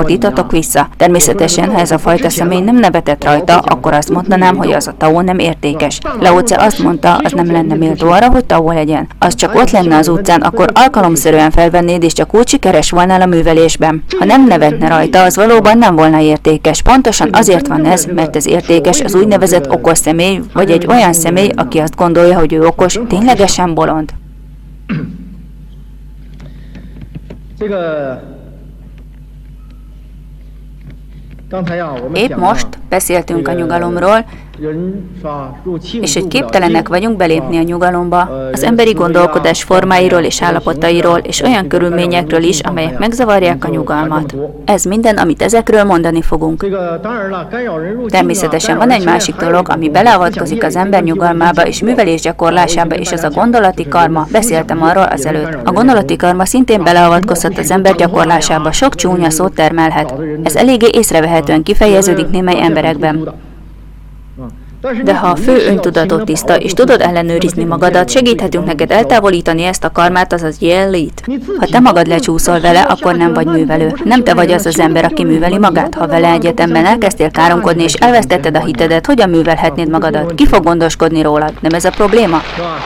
fordítatok vissza. Természetesen, ha ez a fajta személy nem nevetett rajta, akkor azt mondanám, hogy az a Tao nem értékes. Lao Tse azt mondta, az nem lenne méltó arra, hogy Tao legyen. Az csak ott lenne az utcán, akkor alkalomszerűen felvennéd, és csak úgy sikeres volnál a művelésben. Ha nem nevetne rajta, az valóban nem volna értékes. Pontosan azért van ez, mert ez értékes az úgynevezett okos személy, vagy egy olyan személy, aki azt gondolja, hogy ő okos, ténylegesen bolond. Épp most beszéltünk a nyugalomról, és hogy képtelenek vagyunk belépni a nyugalomba, az emberi gondolkodás formáiról és állapotairól, és olyan körülményekről is, amelyek megzavarják a nyugalmat. Ez minden, amit ezekről mondani fogunk. Természetesen van egy másik dolog, ami beleavatkozik az ember nyugalmába és művelés gyakorlásába, és ez a gondolati karma. Beszéltem arról azelőtt. A gondolati karma szintén beleavatkozhat az ember gyakorlásába, sok csúnya szót termelhet. Ez eléggé észrevehetően kifejeződik némely emberekben. De ha a fő öntudatod tiszta, és tudod ellenőrizni magadat, segíthetünk neked eltávolítani ezt a karmát, azaz jellit. Ha te magad lecsúszol vele, akkor nem vagy művelő. Nem te vagy az az ember, aki műveli magát. Ha vele egyetemben elkezdtél káromkodni, és elvesztetted a hitedet, hogyan művelhetnéd magadat? Ki fog gondoskodni rólad? Nem ez a probléma?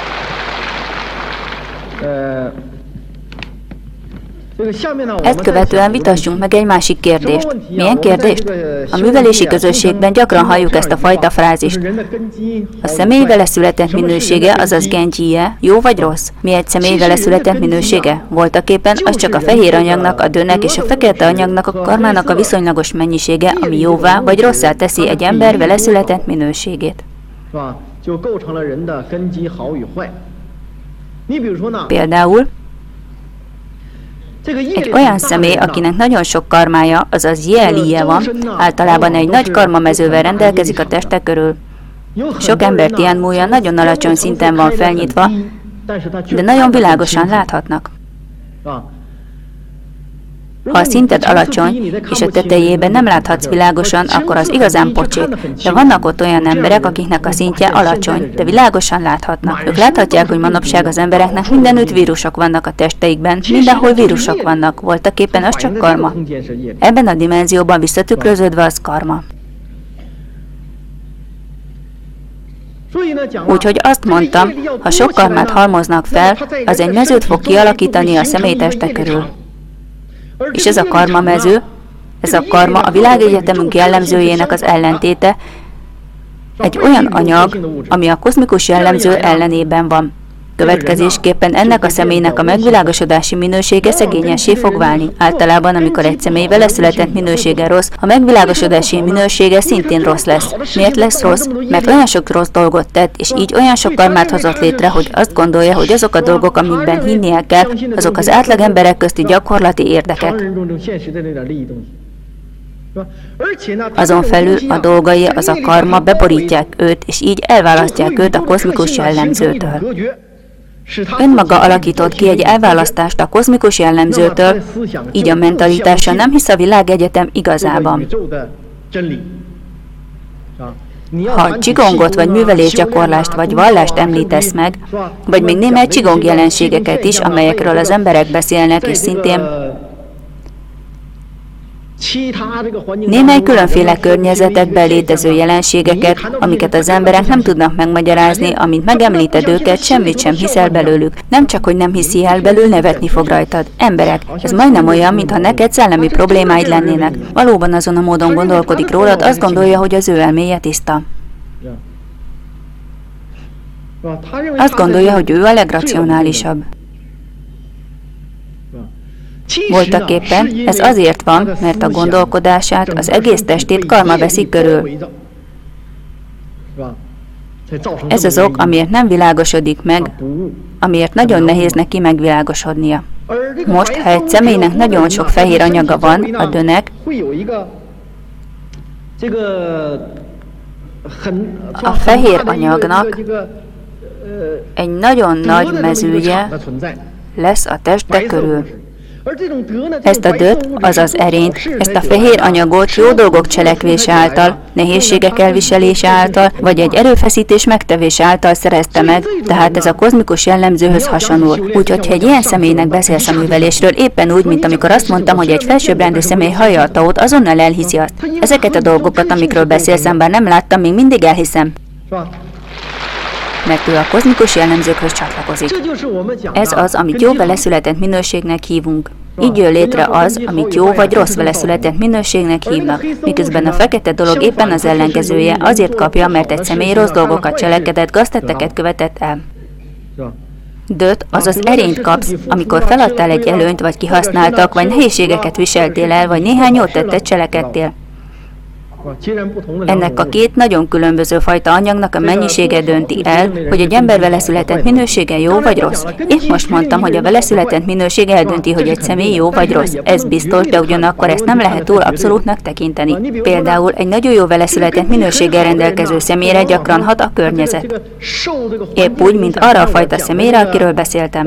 Ezt követően vitassunk meg egy másik kérdést. Milyen kérdést? A művelési közösségben gyakran halljuk ezt a fajta frázist. A személy vele született minősége, azaz genjie, jó vagy rossz? Mi egy személy vele született minősége? Voltaképpen az csak a fehér anyagnak, a dőnek és a fekete anyagnak, a karmának a viszonylagos mennyisége, ami jóvá vagy rosszá teszi egy ember vele született minőségét. Például egy olyan személy, akinek nagyon sok karmája, azaz jelije van, általában egy nagy karmamezővel rendelkezik a teste körül. Sok ember tianmúja nagyon alacsony szinten van felnyitva, de nagyon világosan láthatnak. Ha a szinted alacsony, és a tetejében nem láthatsz világosan, akkor az igazán pocsék. De vannak ott olyan emberek, akiknek a szintje alacsony, de világosan láthatnak. Ők láthatják, hogy manapság az embereknek mindenütt vírusok vannak a testeikben, mindenhol vírusok vannak, voltaképpen az csak karma. Ebben a dimenzióban visszatükröződve az karma. Úgyhogy azt mondtam, ha sok karmát halmoznak fel, az egy mezőt fog kialakítani a személy teste körül. És ez a karmamező, ez a karma a világegyetemünk jellemzőjének az ellentéte, egy olyan anyag, ami a kozmikus jellemző ellenében van. Következésképpen ennek a személynek a megvilágosodási minősége szegényessé fog válni. Általában, amikor egy személy vele született minősége rossz, a megvilágosodási minősége szintén rossz lesz. Miért lesz rossz? Mert olyan sok rossz dolgot tett, és így olyan sok karmát hozott létre, hogy azt gondolja, hogy azok a dolgok, amikben hinnie kell, azok az átlag emberek közti gyakorlati érdekek. Azon felül a dolgai, az a karma beborítják őt, és így elválasztják őt a kozmikus jellemzőtől. Önmaga alakított ki egy elválasztást a kozmikus jellemzőtől, így a mentalitása nem hisz a világegyetem igazában. Ha csigongot vagy művelésgyakorlást vagy vallást említesz meg, vagy még némely csigong jelenségeket is, amelyekről az emberek beszélnek, és szintén némely különféle környezetekben létező jelenségeket, amiket az emberek nem tudnak megmagyarázni, amint megemlíted őket, semmit sem hiszel belőlük. Nem csak, hogy nem hiszi el belül, nevetni fog rajtad. Emberek, ez majdnem olyan, mintha neked szellemi problémáid lennének. Valóban azon a módon gondolkodik rólad, azt gondolja, hogy az ő elméje tiszta. Azt gondolja, hogy ő a legracionálisabb. Voltaképpen ez azért van, mert a gondolkodását, az egész testét karma veszik körül. Ez az ok, amiért nem világosodik meg, amiért nagyon nehéz neki megvilágosodnia. Most, ha egy személynek nagyon sok fehér anyaga van, a dönek, a fehér anyagnak egy nagyon nagy mezője lesz a teste körül. Ezt a döt, azaz erényt, ezt a fehér anyagot jó dolgok cselekvése által, nehézségek elviselése által, vagy egy erőfeszítés megtevése által szerezte meg, tehát ez a kozmikus jellemzőhöz hasonul. Úgyhogy ha egy ilyen személynek beszélsz a művelésről, éppen úgy, mint amikor azt mondtam, hogy egy felsőbbrendű személy hallja a taót, azonnal elhiszi azt. Ezeket a dolgokat, amikről beszélsz, bár nem láttam, még mindig elhiszem. Mert ő a kozmikus jellemzőkhöz csatlakozik. Ez az, amit jó vele született minőségnek hívunk. Így jön létre az, amit jó vagy rossz vele született minőségnek hívnak, miközben a fekete dolog éppen az ellenkezője, azért kapja, mert egy személy rossz dolgokat cselekedett, gaztetteket követett el. Döt, azaz erényt kapsz, amikor feladtál egy előnyt, vagy kihasználtak, vagy nehézségeket viseltél el, vagy néhány jót tettet cselekedtél. Ennek a két nagyon különböző fajta anyagnak a mennyisége dönti el, hogy egy ember vele született minősége jó vagy rossz. Épp most mondtam, hogy a vele született minőség eldönti, hogy egy személy jó vagy rossz. Ez biztos, de ugyanakkor ezt nem lehet túl abszolútnak tekinteni. Például egy nagyon jó vele született minőséggel rendelkező személyre gyakran hat a környezet. Épp úgy, mint arra a fajta személyre, akiről beszéltem.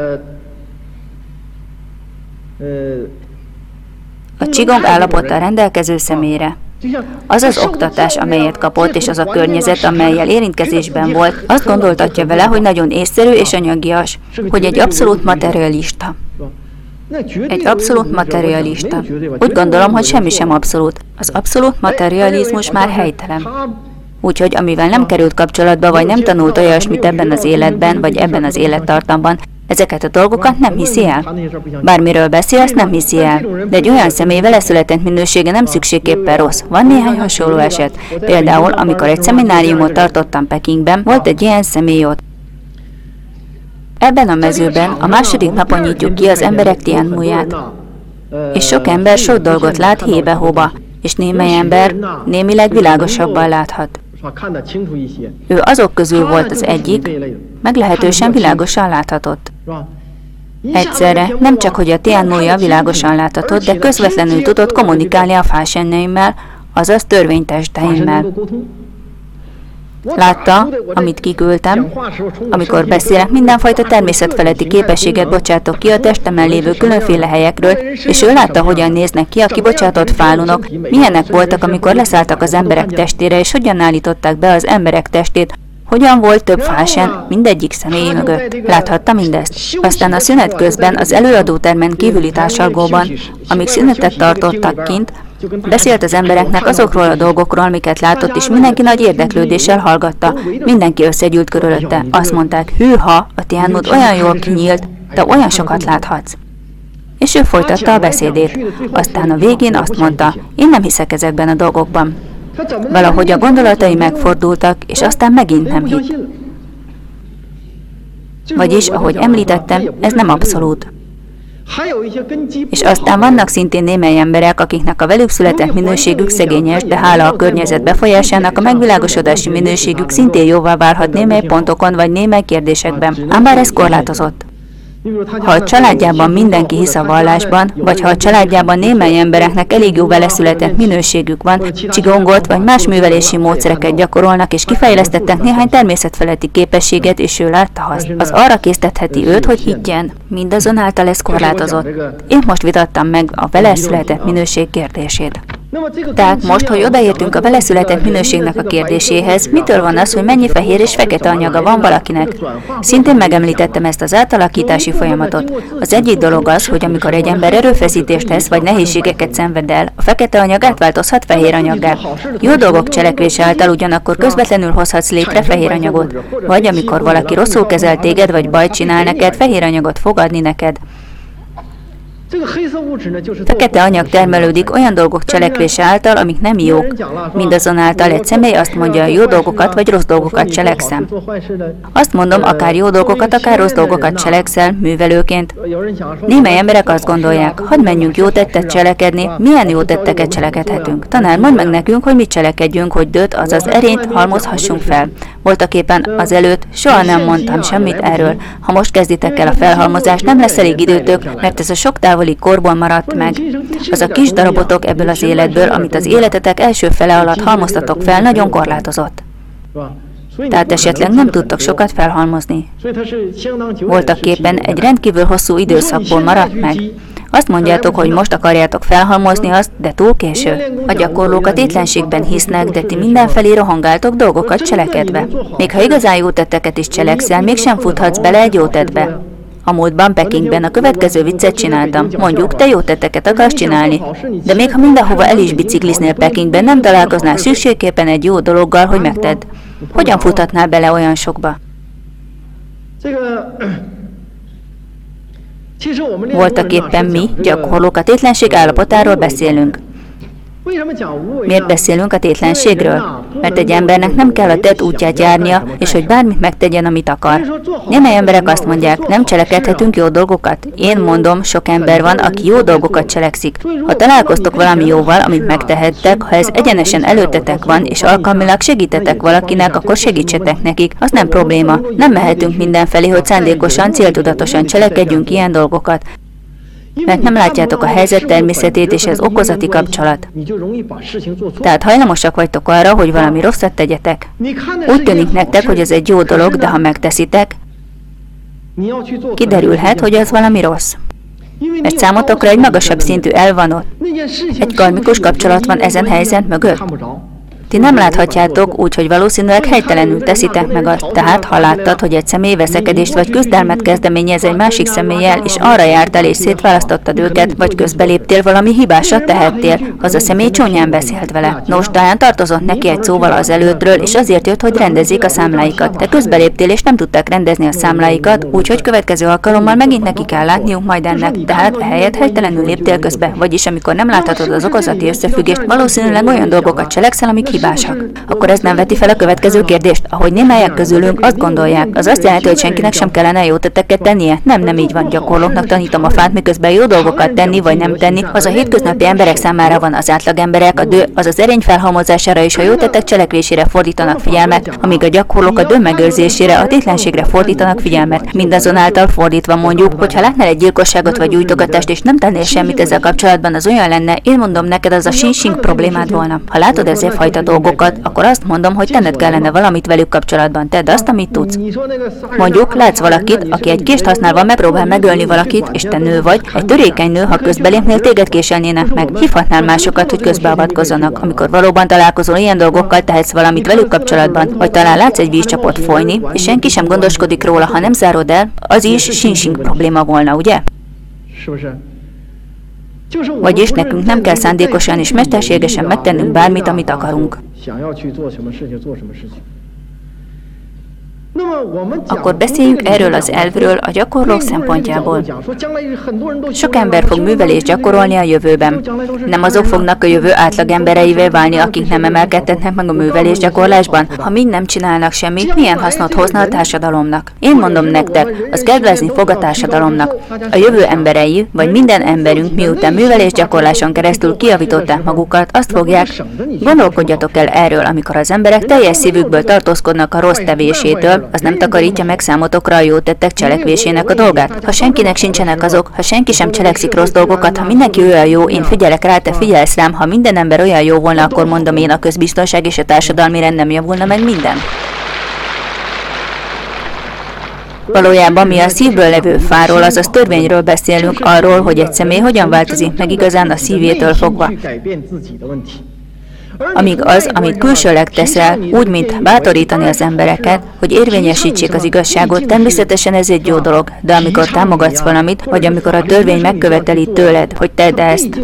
A csigomb állapottal rendelkező személyre. Az az oktatás, amelyet kapott, és az a környezet, amellyel érintkezésben volt, azt gondoltatja vele, hogy nagyon észszerű és anyagias, hogy egy abszolút materialista. Egy abszolút materialista. Úgy gondolom, hogy semmi sem abszolút. Az abszolút materializmus már helytelen. Úgyhogy amivel nem került kapcsolatba, vagy nem tanult olyasmit ebben az életben, vagy ebben az élettartamban, ezeket a dolgokat nem hiszi el. Bármiről beszélsz, nem hiszi el. De egy olyan személy vele született minősége nem szükségképpen rossz. Van néhány hasonló eset. Például, amikor egy szemináriumot tartottam Pekingben, volt egy ilyen személy ott. Ebben a mezőben a második napon nyitjuk ki az emberek Tianmuját. És sok ember sok dolgot lát hébe-hóba, és némely ember némileg világosabban láthat. Ő azok közül volt az egyik, meglehetősen világosan láthatott. Egyszerre nem csak, hogy a Tianmuja világosan láthatott, de közvetlenül tudott kommunikálni a fásenneimmel, azaz törvénytesteimmel. Látta, amit kiküldtem, amikor beszélek, mindenfajta természetfeletti képességet bocsátok ki a testemben lévő különféle helyekről, és ő látta, hogyan néznek ki a kibocsátott fálunok, milyenek voltak, amikor leszálltak az emberek testére, és hogyan állították be az emberek testét, hogyan volt több fásen mindegyik személy mögött. Láthatta mindezt. Aztán a szünet közben az előadótermen kívüli társalgóban, amíg szünetet tartottak kint, beszélt az embereknek azokról a dolgokról, amiket látott, és mindenki nagy érdeklődéssel hallgatta. Mindenki összegyűlt körülötte. Azt mondták, hűha, a Tianmut olyan jól kinyílt, de olyan sokat láthatsz. És ő folytatta a beszédét. Aztán a végén azt mondta, én nem hiszek ezekben a dolgokban. Valahogy a gondolatai megfordultak, és aztán megint nem hitt. Vagyis, ahogy említettem, ez nem abszolút. És aztán vannak szintén némely emberek, akiknek a velük született minőségük szegényes, de hála a környezet befolyásának a megvilágosodási minőségük szintén jóvá válhat némely pontokon vagy némely kérdésekben, ám bár ez korlátozott. Ha a családjában mindenki hisz a vallásban, vagy ha a családjában némely embereknek elég jó vele született minőségük van, csigongot vagy más művelési módszereket gyakorolnak és kifejlesztettek néhány természetfeletti képességet, és ő látta azt, az arra késztetheti őt, hogy higgyen. Mindazonáltal ez korlátozott. Én most vitattam meg a vele született minőség kérdését. Tehát most, hogy odaértünk a vele született minőségnek a kérdéséhez, mitől van az, hogy mennyi fehér és fekete anyaga van valakinek? Szintén megemlítettem ezt az átalakítási folyamatot. Az egyik dolog az, hogy amikor egy ember erőfeszítést tesz, vagy nehézségeket szenved el, a fekete anyag átváltozhat fehér anyaggá. Jó dolgok cselekvése által ugyanakkor közvetlenül hozhatsz létre fehér anyagot. Vagy amikor valaki rosszul kezel téged, vagy bajt csinál neked, fehér anyagot fog adni neked. Fekete anyag termelődik olyan dolgok cselekvése által, amik nem jók. Mindazonáltal egy személy azt mondja, jó dolgokat vagy rossz dolgokat cselekszem. Azt mondom, akár jó dolgokat, akár rossz dolgokat cselekszel, művelőként. Némely emberek azt gondolják, hadd menjünk jó tettet cselekedni, milyen jó tetteket cselekedhetünk. Tanár, mondd meg nekünk, hogy mit cselekedjünk, hogy döt, azaz erényt halmozhassunk fel. Voltaképpen azelőtt soha nem mondtam semmit erről. Ha most kezditek el a felhalmozást, nem lesz elég időtök, mert ez a sok távoli korból maradt meg. Az a kis darabotok ebből az életből, amit az életetek első fele alatt halmoztatok fel, nagyon korlátozott. Tehát esetleg nem tudtak sokat felhalmozni. Voltaképpen egy rendkívül hosszú időszakból maradt meg. Azt mondjátok, hogy most akarjátok felhalmozni azt, de túl késő. A gyakorlók a tétlenségben hisznek, de ti mindenfelé rohangáltok dolgokat cselekedve. Még ha igazán jó tetteket is cselekszel, mégsem futhatsz bele egy jó tettbe. A múltban Pekingben a következő viccet csináltam. Mondjuk, te jó tetteket akarsz csinálni. De még ha mindenhova el is bicikliznél Pekingben, nem találkoznál szükségképpen egy jó dologgal, hogy megtedd. Hogyan futhatnál bele olyan sokba? Voltak éppen mi, gyakorlók, a tétlenség állapotáról beszélünk. Miért beszélünk a tétlenségről? Mert egy embernek nem kell a tett útját járnia, és hogy bármit megtegyen, amit akar. Némely emberek azt mondják, nem cselekedhetünk jó dolgokat. Én mondom, sok ember van, aki jó dolgokat cselekszik. Ha találkoztok valami jóval, amit megtehettek, ha ez egyenesen előttetek van, és alkalmilag segítetek valakinek, akkor segítsetek nekik. Az nem probléma. Nem mehetünk mindenfelé, hogy szándékosan, céltudatosan cselekedjünk ilyen dolgokat. Mert nem látjátok a helyzet természetét és az okozati kapcsolat. Tehát hajlamosak vagytok arra, hogy valami rosszat tegyetek. Úgy tűnik nektek, hogy ez egy jó dolog, de ha megteszitek, kiderülhet, hogy az valami rossz. Mert számotokra egy magasabb szintű elv van ott. Egy karmikus kapcsolat van ezen helyzet mögött. Ti nem láthatjátok, úgyhogy valószínűleg helytelenül teszitek meg azt. Tehát, ha láttad, hogy egy személy veszekedést vagy küzdelmet kezdeményez egy másik személlyel, és arra jártál és szétválasztottad őket, vagy közbeléptél, valami hibásat tehettél, az a személy csúnyán beszélt vele. Nos, talán tartozott neki egy szóval az elődről, és azért jött, hogy rendezzék a számláikat. Te közbeléptél, és nem tudták rendezni a számláikat, úgyhogy következő alkalommal megint neki kell látniuk majd ennek. Tehát ehelyett helytelenül léptél közbe, vagyis amikor nem láthatod az okozati összefüggést, valószínűleg olyan dolgokat cselekszel, amik hibásak. Akkor ez nem veti fel a következő kérdést. Ahogy némelyek közülünk azt gondolják, az azt jelenti, hogy senkinek sem kellene jó tetteket tennie? Nem így van. Gyakorlóknak tanítom a fát, miközben jó dolgokat tenni vagy nem tenni. Az a hétköznapi emberek számára van, az átlag emberek a dő, az az erény felhalmozására és a jó tettek cselekvésére fordítanak figyelmet, amíg a gyakorlók a dő megőrzésére, a tétlenségre fordítanak figyelmet. Mindazonáltal fordítva mondjuk, hogyha látnál egy gyilkosságot vagy gyújtogatást és nem tennél semmit ezzel kapcsolatban, az olyan lenne, én mondom neked, az a sinsing problémád volna. Ha látod ezzel fajta dolgokat, akkor azt mondom, hogy tenned kellene valamit velük kapcsolatban. Tedd azt, amit tudsz. Mondjuk, látsz valakit, aki egy kést használva megpróbál megölni valakit, és te nő vagy, egy törékeny nő, ha közbelépnél, téged késelnének meg. Hívhatnál másokat, hogy közbeavatkozzanak. Amikor valóban találkozol ilyen dolgokkal, tehetsz valamit velük kapcsolatban, vagy talán látsz egy vízcsapot folyni, és senki sem gondoskodik róla, ha nem zárod el, az is sinsing probléma volna, ugye? Vagyis nekünk nem kell szándékosan és mesterségesen megtennünk bármit, amit akarunk. Akkor beszéljünk erről az elvről a gyakorlók szempontjából. Sok ember fog művelést gyakorolni a jövőben. Nem azok fognak a jövő átlag embereivé válni, akik nem emelkedtetnek meg a művelés gyakorlásban. Ha mind nem csinálnak semmit, milyen hasznot hozna a társadalomnak? Én mondom nektek, az kedvezni fog a társadalomnak. A jövő emberei, vagy minden emberünk, miután művelés gyakorláson keresztül kijavították magukat, azt fogják, gondolkodjatok el erről, amikor az emberek teljes szívükből tartózkodnak a rossz tevésétől, az nem takarítja meg számotokra a jó tettek cselekvésének a dolgát. Ha senkinek sincsenek azok, ha senki sem cselekszik rossz dolgokat, ha mindenki olyan jó, én figyelek rá, te figyelsz rám, ha minden ember olyan jó volna, akkor mondom én, a közbiztonság és a társadalmi rend nem javulna meg minden. Valójában mi a szívből levő fáról, azaz törvényről beszélünk, arról, hogy egy személy hogyan változik meg igazán a szívétől fogva. Amíg az, amit külsőleg teszel, úgy, mint bátorítani az embereket, hogy érvényesítsék az igazságot, természetesen ez egy jó dolog, de amikor támogatsz valamit, vagy amikor a törvény megköveteli tőled, hogy tedd ezt,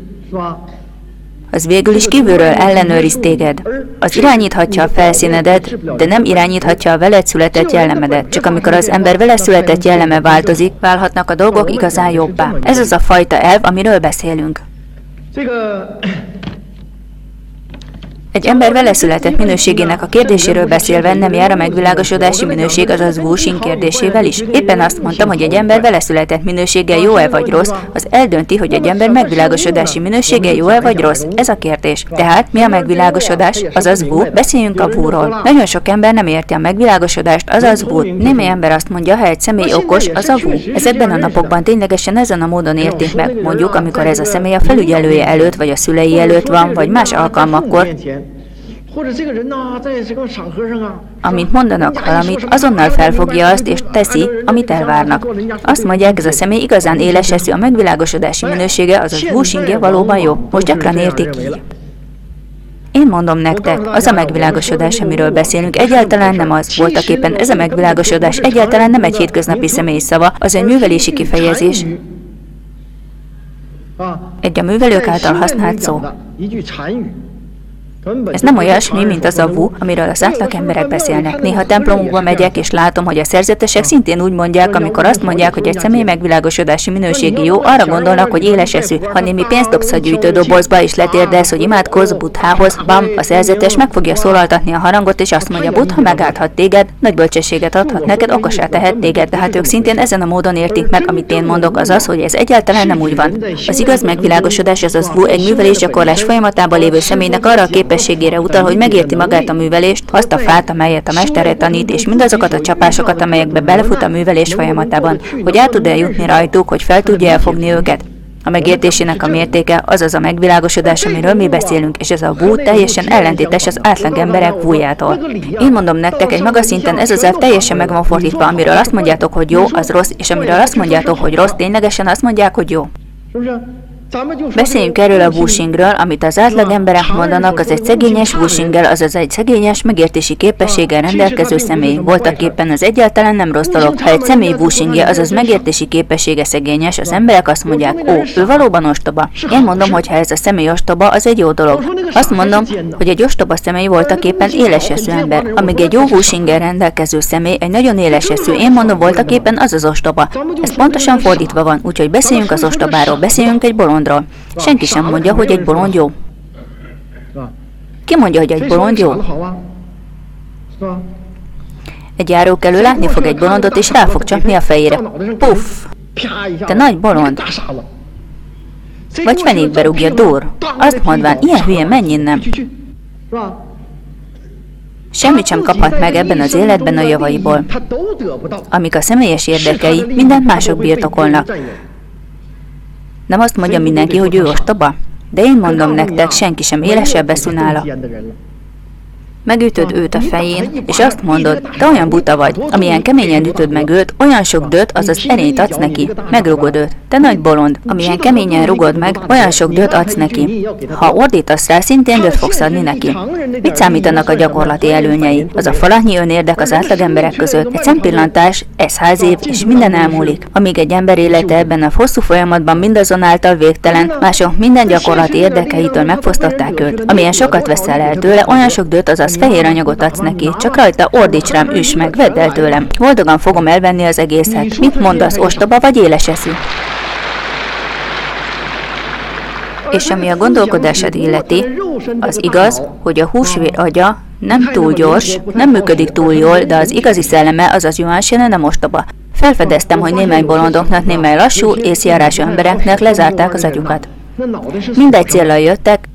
az végül is kívülről ellenőriz téged. Az irányíthatja a felszínedet, de nem irányíthatja a veled született jellemedet. Csak amikor az ember vele született jelleme változik, válhatnak a dolgok igazán jobbá. Ez az a fajta elv, amiről beszélünk. Egy ember vele született minőségének a kérdéséről beszélve nem jár a megvilágosodási minőség, azaz Wu-Xing kérdésével is. Éppen azt mondtam, hogy egy ember vele született minősége jó-e vagy rossz, az eldönti, hogy egy ember megvilágosodási minősége jó-e vagy rossz. Ez a kérdés. Tehát mi a megvilágosodás, azaz Wu? Beszéljünk a Wu-ról. Nagyon sok ember nem érti a megvilágosodást, azaz Wu. Némely ember azt mondja, ha egy személy okos, az a Wu. Ezekben a napokban ténylegesen ezen a módon értik meg. Mondjuk, amikor ez a személy a felügyelője előtt, vagy a szülei előtt van, vagy más alkalmakkor, Amint mondanak valamit, azonnal felfogja azt és teszi, amit elvárnak. Azt mondják, ez a személy igazán éles eszű, a megvilágosodási minősége, azaz Wu-Xingje valóban jó. Most gyakran értik így. Én mondom nektek, az a megvilágosodás, amiről beszélünk, egyáltalán nem az. Voltaképpen ez a megvilágosodás egyáltalán nem egy hétköznapi személyi szava, az egy művelési kifejezés. Egy a művelők által használt szó. Ez nem olyasmi, mint az a Wu, amiről az átlag emberek beszélnek. Néha templomokba megyek, és látom, hogy a szerzetesek szintén úgy mondják, amikor azt mondják, hogy egy személy megvilágosodási minőségi jó, arra gondolnak, hogy éles eszű. Ha némi pénzt dobsz a gyűjtődobozba, és letérdelsz, hogy imádkozz Buddhához, bam, a szerzetes meg fogja szólaltatni a harangot, és azt mondja, Buddha megállhat téged, nagy bölcsességet adhat neked, okosá tehet téged. Tehát ők szintén ezen a módon értik meg, amit én mondok, az az, hogy ez egyáltalán nem úgy van. Az igaz megvilágosodás, azaz Wu egy művelésgyakorlás folyamatában lévő személynek arra a képességére utal, hogy megérti magát a művelést, azt a fát, amelyet a mestere tanít, és mindazokat a csapásokat, amelyekbe belefut a művelés folyamatában, hogy át tud eljutni rajtuk, hogy fel tudja elfogni őket. A megértésének a mértéke, azaz a megvilágosodás, amiről mi beszélünk, és ez a Wu teljesen ellentétes az átlag emberek Wu-jától. Én mondom nektek, egy magas szinten ez az elv teljesen meg van fordítva, amiről azt mondjátok, hogy jó, az rossz, és amiről azt mondjátok, hogy rossz, ténylegesen azt mondják, hogy jó. Beszéljünk erről a Wu-Xingről, amit az átlag emberek mondanak, az egy szegényes Wu-Xinggel, azaz egy szegényes, megértési képességgel rendelkező személy. Voltaképpen az egyáltalán nem rossz dolog. Ha egy személy Wu-Xingje, azaz megértési képessége szegényes, az emberek azt mondják, ó, ő valóban ostoba. Én mondom, hogy ha ez a személy ostoba, az egy jó dolog. Azt mondom, hogy egy ostoba személy voltaképpen éles eszű ember, amíg egy jó Wu-Xinggel rendelkező személy egy nagyon éles eszű. Én mondom, voltaképpen az az ostoba. Ez pontosan fordítva van, úgyhogy beszéljünk az ostobáról, beszéljünk egy bolondról. Senki sem mondja, hogy egy bolond jó. Ki mondja, hogy egy bolond jó? Egy járókelő látni fog egy bolondot, és rá fog csapni a fejére. Puff! Te nagy bolond! Vagy fenékbe rúgja, dur! Azt mondván, ilyen hülye, menj innen! Semmit sem kaphat meg ebben az életben a javaiból. Amik a személyes érdekei, mindent mások birtokolnak. Nem azt mondja mindenki, hogy ő ostoba? De én mondom nektek, senki sem élesebb eszű nála. Megütöd őt a fején, és azt mondod, te olyan buta vagy, amilyen keményen ütöd meg őt, olyan sok dőt, azaz erényt adsz neki, megrugod őt. Te nagy bolond, amilyen keményen rugod meg, olyan sok dőt adsz neki. Ha ordítasz rá, szintén dőt fogsz adni neki. Mit számítanak a gyakorlati előnyei? Az a falatnyi önérdek az átlagemberek között, egy szempillantás, ez 100 év, és minden elmúlik. Amíg egy ember élete ebben a hosszú folyamatban mindazonáltal végtelen, mások minden gyakorlati érdekeitől megfosztották őt. Amilyen sokat veszel el tőle, olyan sok dőt, azaz fehér anyagot adsz neki, csak rajta ordíts rám, üss meg, vedd el tőlem. Boldogan fogom elvenni az egészet. Mit mondasz, ostoba vagy éles eszű? És ami a gondolkodásod illeti, az igaz, hogy a húsvér agya nem túl gyors, nem működik túl jól, de az igazi szelleme, azaz Yuan-Shen nem ostoba. Felfedeztem, hogy némely bolondoknak, némely lassú, észjárású embereknek lezárták az agyukat. Mindegy céllal jöttek,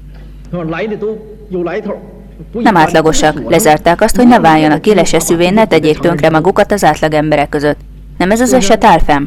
nem átlagosak, lezárták azt, hogy ne váljanak éles eszűvé, ne tegyék tönkre magukat az átlag emberek között. Nem ez az eset áll fenn?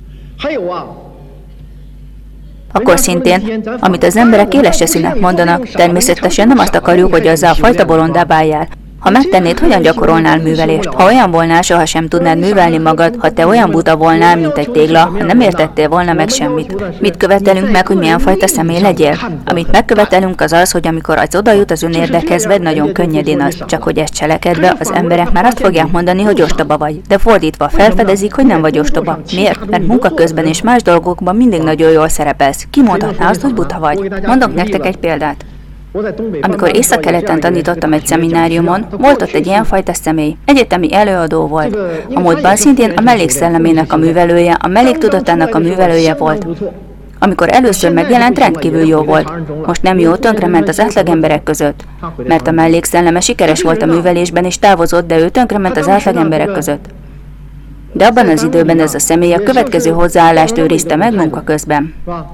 Akkor szintén, amit az emberek éles eszűnek mondanak, természetesen nem azt akarjuk, hogy azzal a fajta bolondá váljál. Ha megtennéd, hogyan gyakorolnál művelést? Ha olyan volnál, sohasem tudnád művelni magad, ha te olyan buta volnál, mint egy tégla, ha nem értettél volna meg semmit. Mit követelünk meg, hogy milyen fajta személy legyél? Amit megkövetelünk az az, hogy amikor az oda jut az önérdekhez, vedd nagyon könnyedén azt, csak hogy ezt cselekedve, az emberek már azt fogják mondani, hogy ostoba vagy. De fordítva felfedezik, hogy nem vagy ostoba. Miért? Mert munka közben és más dolgokban mindig nagyon jól szerepelsz. Ki mondhatná azt, hogy buta vagy? Mondok nektek egy példát. Amikor északkeleten tanítottam egy szemináriumon, volt ott egy ilyenfajta személy. Egyetemi előadó volt. A múltban szintén a mellékszellemének a művelője, a melléktudatának a művelője volt. Amikor először megjelent, rendkívül jó volt. Most nem jó, tönkrement az átlagemberek között. Mert a mellékszelleme sikeres volt a művelésben és távozott, de ő tönkrement az átlagemberek között. De abban az időben ez a személy a következő hozzáállást őrizte meg munka közben.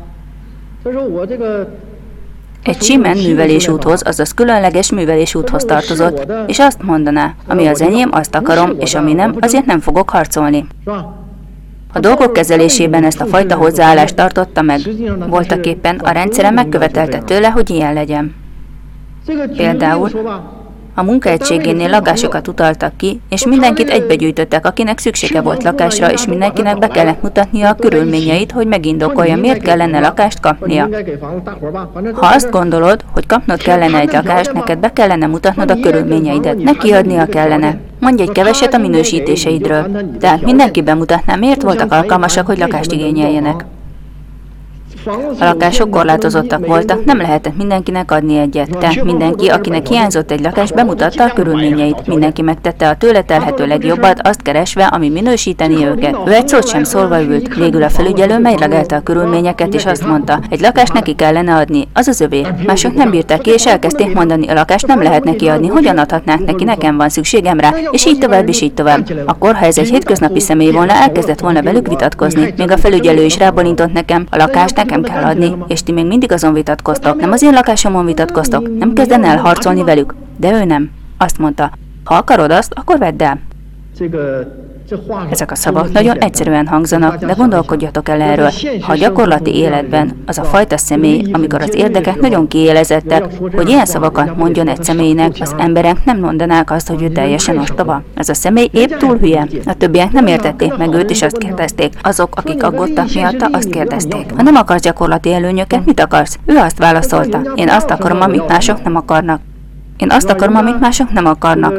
Egy Shimen művelésúthoz, azaz különleges művelésúthoz tartozott, és azt mondaná, ami az enyém, azt akarom, és ami nem, azért nem fogok harcolni. A dolgok kezelésében ezt a fajta hozzáállást tartotta meg. Voltaképpen a rendszere megkövetelte tőle, hogy ilyen legyen. Például, A munkaegységénél lakásokat utaltak ki, és mindenkit egybegyűjtöttek, akinek szüksége volt lakásra, és mindenkinek be kellett mutatnia a körülményeit, hogy megindokolja, miért kellene lakást kapnia. Ha azt gondolod, hogy kapnod kellene egy lakást, neked be kellene mutatnod a körülményeidet, ne kiadnia kellene. Mondj egy keveset a minősítéseidről. Tehát mindenki bemutatná, miért voltak alkalmasak, hogy lakást igényeljenek. A lakások korlátozottak voltak, nem lehetett mindenkinek adni egyet. Tehát mindenki, akinek hiányzott egy lakás, bemutatta a körülményeit. Mindenki megtette a tőle telhető legjobbat, azt keresve, ami minősíteni őket. Ő egy szót sem szólva ült. Végül a felügyelő mérlegelte a körülményeket, és azt mondta, egy lakást neki kellene adni, az az övé. Mások nem bírták ki, és elkezdték mondani, a lakást nem lehet neki adni, hogyan adhatnánk neki, nekem van szükségem rá, és így tovább, és így tovább. Akkor, ha ez egy hétköznapi személy volna, elkezdett volna velük vitatkozni. Még a felügyelő is rábólintott nekem, a lakást nekem kell adni, és ti még mindig azon vitatkoztok. Nem az én lakásomon vitatkoztok, nem kezden el harcolni velük. De ő nem. Azt mondta, ha akarod azt, akkor vedd el. Ezek a szavak nagyon egyszerűen hangzanak, de gondolkodjatok el erről. Ha a gyakorlati életben az a fajta személy, amikor az érdekek nagyon kiélezettek, hogy ilyen szavakat mondjon egy személynek, az emberek nem mondanák azt, hogy ő teljesen ostoba. Ez a személy épp túl hülye. A többiek nem értették meg őt, és azt kérdezték. Azok, akik aggódtak miatta, azt kérdezték. Ha nem akarsz gyakorlati előnyöket, mit akarsz? Ő azt válaszolta. Én azt akarom, amit mások nem akarnak. Én azt akarom, amit mások nem akarnak.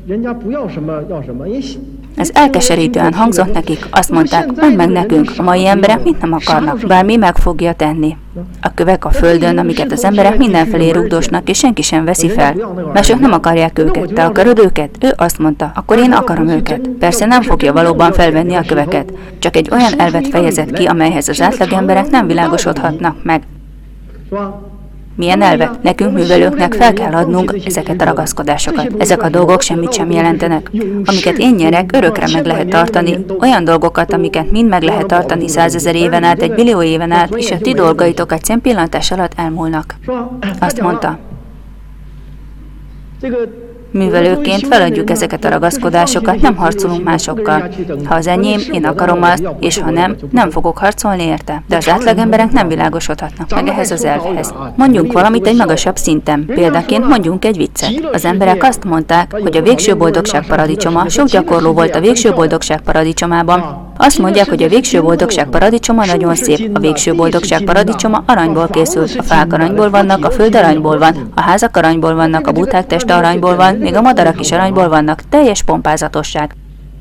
Ez elkeserítően hangzott nekik, azt mondták, mondd meg nekünk, a mai emberek mit nem akarnak, bármi meg fogja tenni. A kövek a földön, amiket az emberek mindenfelé rugdosnak, és senki sem veszi fel. Mások nem akarják őket, te akarod őket? Ő azt mondta, akkor én akarom őket. Persze nem fogja valóban felvenni a köveket, csak egy olyan elvet fejezett ki, amelyhez az átlag emberek nem világosodhatnak meg. Milyen elvek? Nekünk művelőknek fel kell adnunk ezeket a ragaszkodásokat. Ezek a dolgok semmit sem jelentenek. Amiket én nyerek, örökre meg lehet tartani. Olyan dolgokat, amiket mind meg lehet tartani 100 000 éven át, 1 billió éven át, és a ti dolgaitok egy szempillantás alatt elmúlnak. Azt mondta. Művelőként feladjuk ezeket a ragaszkodásokat, nem harcolunk másokkal. Ha az enyém, én akarom azt, és ha nem, nem fogok harcolni érte. De az átlagemberek nem világosodhatnak meg ehhez az elvhez. Mondjunk valamit egy magasabb szinten. Példaként mondjunk egy viccet. Az emberek azt mondták, hogy a végső boldogság paradicsoma, sok gyakorló volt a végső boldogság paradicsomában. Azt mondják, hogy a végső boldogság paradicsoma nagyon szép. A végső boldogság paradicsoma aranyból készült. A fák aranyból vannak, a föld aranyból van, a házak aranyból vannak, a buták teste aranyból van, még a madarak is aranyból vannak, teljes pompázatosság.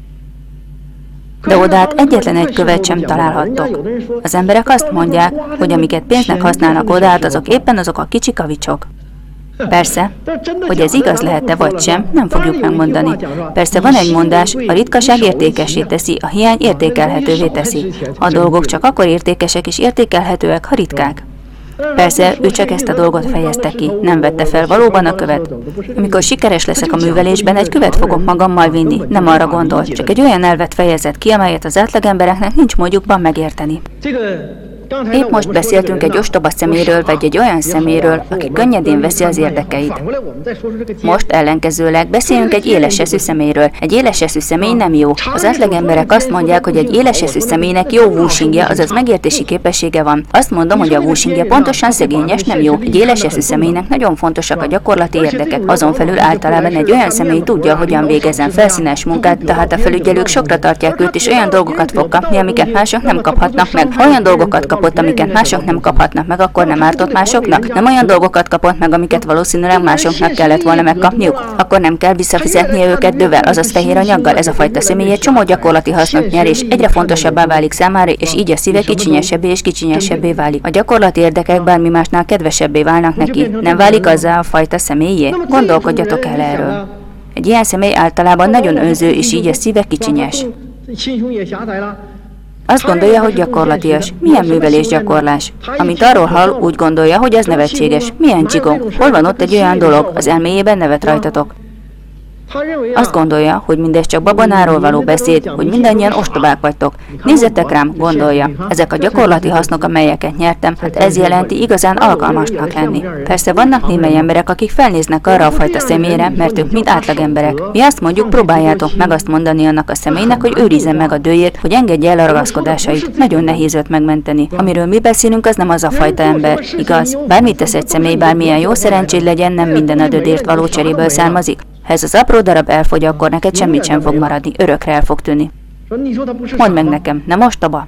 De odát egyetlen egy követ sem találhattok. Az emberek azt mondják, hogy amiket pénznek használnak odát, azok éppen azok a kicsi kavicsok. Persze, hogy ez igaz lehet-e vagy sem, nem fogjuk megmondani. Persze van egy mondás, a ritkaság értékessé teszi, a hiány értékelhetővé teszi. A dolgok csak akkor értékesek és értékelhetőek, ha ritkák. Persze, ő csak ezt a dolgot fejezte ki, nem vette fel valóban a követ. Amikor sikeres leszek a művelésben, egy követ fogok magammal vinni, nem arra gondolt, csak egy olyan elvet fejezett ki, amelyet az átlagembereknek nincs módjukban megérteni. Épp most beszéltünk egy ostoba szeméről, vagy egy olyan szeméről, aki könnyedén veszi az érdekeit. Most ellenkezőleg beszéljünk egy éles eszű szeméről. Egy éles eszű személy nem jó. Az átlagemberek azt mondják, hogy egy éles eszű személynek jó wúsingja, azaz megértési képessége van. Azt mondom, hogy a wúsingja pontosan szegényes, nem jó. Egy éles eszű személynek nagyon fontosak a gyakorlati érdekek. Azon felül általában egy olyan személy tudja, hogyan végezzen felszínes munkát, tehát a felügyelők sokra tartják őt, és olyan dolgokat fog kapni, amiket mások nem kaphatnak meg. Olyan dolgokat kapott, amiket mások nem kaphatnak meg, akkor nem ártott másoknak? Nem olyan dolgokat kapott meg, amiket valószínűleg másoknak kellett volna megkapniuk? Akkor nem kell visszafizetnie őket dővel, azaz fehér anyaggal. Ez a fajta személy egy csomó gyakorlati hasznot nyer, és egyre fontosabbá válik számára, és így a szíve kicsinyesebbé és kicsinyesebbé válik. A gyakorlati érdekek bármi másnál kedvesebbé válnak neki. Nem válik azzá a fajta személyé? Gondolkodjatok el erről. Egy ilyen személy általában nagyon önző, és így a szíve kicsinyes. Azt gondolja, hogy gyakorlatias. Milyen művelés gyakorlás? Amint arról hall, úgy gondolja, hogy ez nevetséges. Milyen csigó? Hol van ott egy olyan dolog? Az elméjében nevet rajtatok. Azt gondolja, hogy mindez csak babonáról való beszéd, hogy mindannyian ostobák vagytok. Nézzetek rám, gondolja. Ezek a gyakorlati hasznok, amelyeket nyertem, hát ez jelenti igazán alkalmasnak lenni. Persze vannak némely emberek, akik felnéznek arra a fajta személyre, mert ők mind átlagemberek. Mi azt mondjuk, próbáljátok meg azt mondani annak a személynek, hogy őrizze meg a dőjét, hogy engedje el a ragaszkodásait. Nagyon nehéz őt megmenteni. Amiről mi beszélünk, az nem az a fajta ember. Igaz? Bármit tesz egy személy, bármilyen jó szerencséd legyen, nem minden a dödért való cseréből származik. Ha ez az apró darab elfogy, akkor neked semmit sem fog maradni, örökre el fog tűnni. Mondd meg nekem, nem ostoba?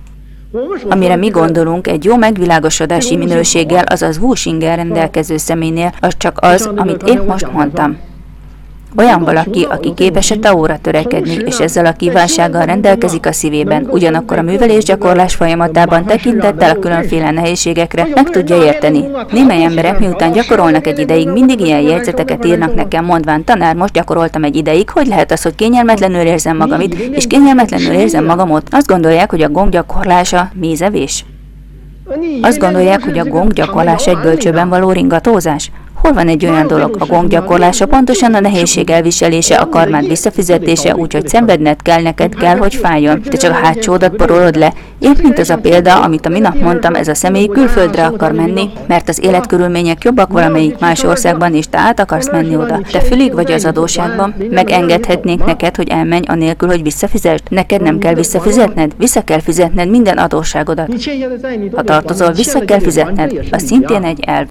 Amire mi gondolunk, egy jó megvilágosodási minőséggel, azaz Wu-Xinggel rendelkező személynél, az csak az, amit épp most mondtam. Olyan valaki, aki képes a Taóra törekedni, és ezzel a kívánsággal rendelkezik a szívében, ugyanakkor a művelés-gyakorlás folyamatában tekintettel a különféle nehézségekre meg tudja érteni. Némely emberek, miután gyakorolnak egy ideig, mindig ilyen jegyzeteket írnak nekem, mondván, tanár, most gyakoroltam egy ideig, hogy lehet az, hogy kényelmetlenül érzem magam itt, és kényelmetlenül érzem magam ott. Azt gondolják, hogy a gong gyakorlása mézevés? Azt gondolják, hogy a gong gyakorlás egy bölcsőben való ringatózás? Hol van egy olyan dolog? A gong gyakorlása pontosan a nehézség elviselése, a karmád visszafizetése, úgyhogy szenvedned kell, neked kell, hogy fájjon. Te csak a hátsódat porolod le. Épp mint az a példa, amit a minap mondtam, ez a személy külföldre akar menni, mert az életkörülmények jobbak valamelyik más országban, és te át akarsz menni oda. Te fülig vagy az adósságban, megengedhetnénk neked, hogy elmenj anélkül, hogy visszafizesd. Neked nem kell visszafizetned, vissza kell fizetned minden adósságodat. Ha tartozol, vissza kell fizetned, az szintén egy elv.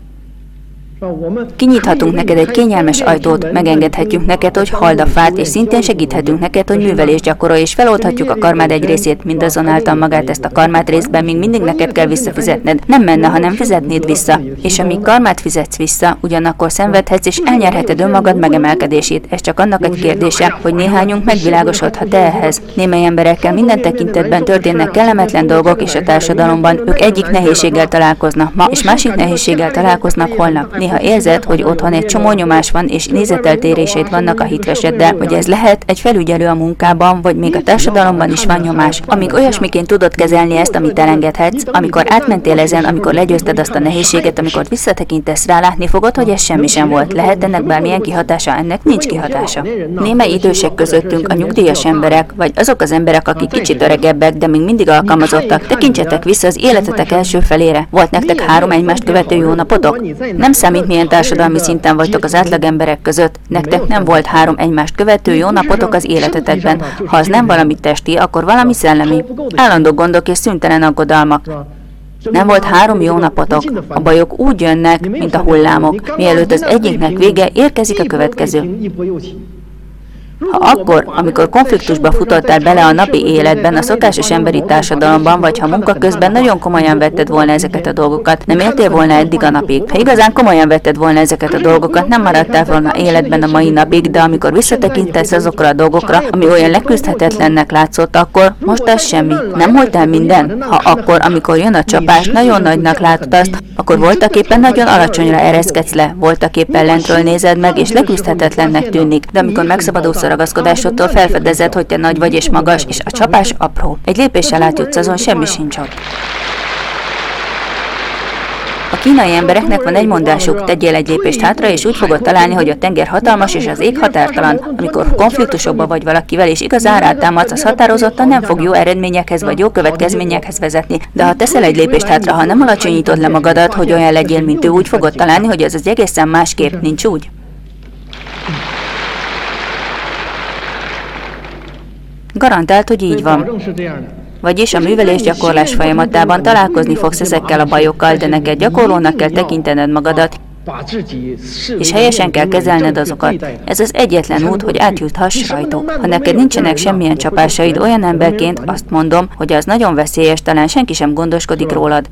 Kinyithatunk neked egy kényelmes ajtót, megengedhetjük neked, hogy halld a fát, és szintén segíthetünk neked, hogy művelést gyakorolj, és feloldhatjuk a karmád egy részét, mindazonáltal magát ezt a karmát részben még mindig neked kell visszafizetned. Nem menne, ha nem fizetnéd vissza. És amíg karmát fizetsz vissza, ugyanakkor szenvedhetsz, és elnyerheted önmagad megemelkedését. Ez csak annak egy kérdése, hogy néhányunk megvilágosodhat ehhez. Némely emberekkel minden tekintetben történnek kellemetlen dolgok, és a társadalomban ők egyik nehézséggel találkoznak ma, és másik nehézséggel találkoznak holnap. Ha érzed, hogy otthon egy csomó nyomás van, és nézeteltérését vannak a hitveseddel, vagy ez lehet egy felügyelő a munkában, vagy még a társadalomban is van nyomás. Amíg olyasmiként tudod kezelni ezt, amit elengedhetsz, amikor átmentél ezen, amikor legyőzted azt a nehézséget, amikor visszatekintesz rá, látni fogod, hogy ez semmi sem volt. Lehet ennek bármilyen kihatása, ennek nincs kihatása. Némely idősek közöttünk a nyugdíjas emberek, vagy azok az emberek, akik kicsit öregebbek, de még mindig alkalmazottak, tekintsetek vissza az életetek első felére. Volt nektek 3 egymást követő jó napotok? Nem számít, milyen társadalmi szinten vagytok az átlagemberek között, nektek nem volt 3 egymást követő jó napotok az életetekben. Ha az nem valami testi, akkor valami szellemi. Állandó gondok és szüntelen aggodalmak. Nem volt 3 jó napotok. A bajok úgy jönnek, mint a hullámok. Mielőtt az egyiknek vége, érkezik a következő. Ha akkor, amikor konfliktusba futottál bele a napi életben, a szokásos emberi társadalomban, vagy ha munka közben nagyon komolyan vetted volna ezeket a dolgokat, nem éltél volna eddig a napig. Ha igazán komolyan vetted volna ezeket a dolgokat, nem maradtál volna életben a mai napig, de amikor visszatekintesz azokra a dolgokra, ami olyan leküzdhetetlennek látszott, akkor most az semmi. Nem volt el minden? Ha akkor, amikor jön a csapás, nagyon nagynak látod azt, akkor voltaképpen nagyon alacsonyra ereszkedsz le, voltaképpen lentről nézed meg, és leküzdhetetlennek tűnik, de amikor megszabadulsz a ragaszkodásodtól, felfedezed, hogy te nagy vagy és magas, és a csapás apró. Egy lépéssel átjutsz azon, semmi sincs ott. A kínai embereknek van egy mondásuk, tegyél egy lépést hátra, és úgy fogod találni, hogy a tenger hatalmas és az ég határtalan. Amikor konfliktusokba vagy valakivel, és igazán rátámadsz, az határozottan nem fog jó eredményekhez vagy jó következményekhez vezetni. De ha teszel egy lépést hátra, ha nem alacsonyítod le magadat, hogy olyan legyél, mint ő, úgy fogod találni, hogy ez az egészen másképp, nincs úgy? Garantált, hogy így van. Vagyis a művelés-gyakorlás folyamatában találkozni fogsz ezekkel a bajokkal, de neked gyakorlónak kell tekintened magadat, és helyesen kell kezelned azokat. Ez az egyetlen út, hogy átjuthass rajtuk. Ha neked nincsenek semmilyen csapásaid, olyan emberként azt mondom, hogy az nagyon veszélyes, talán senki sem gondoskodik rólad.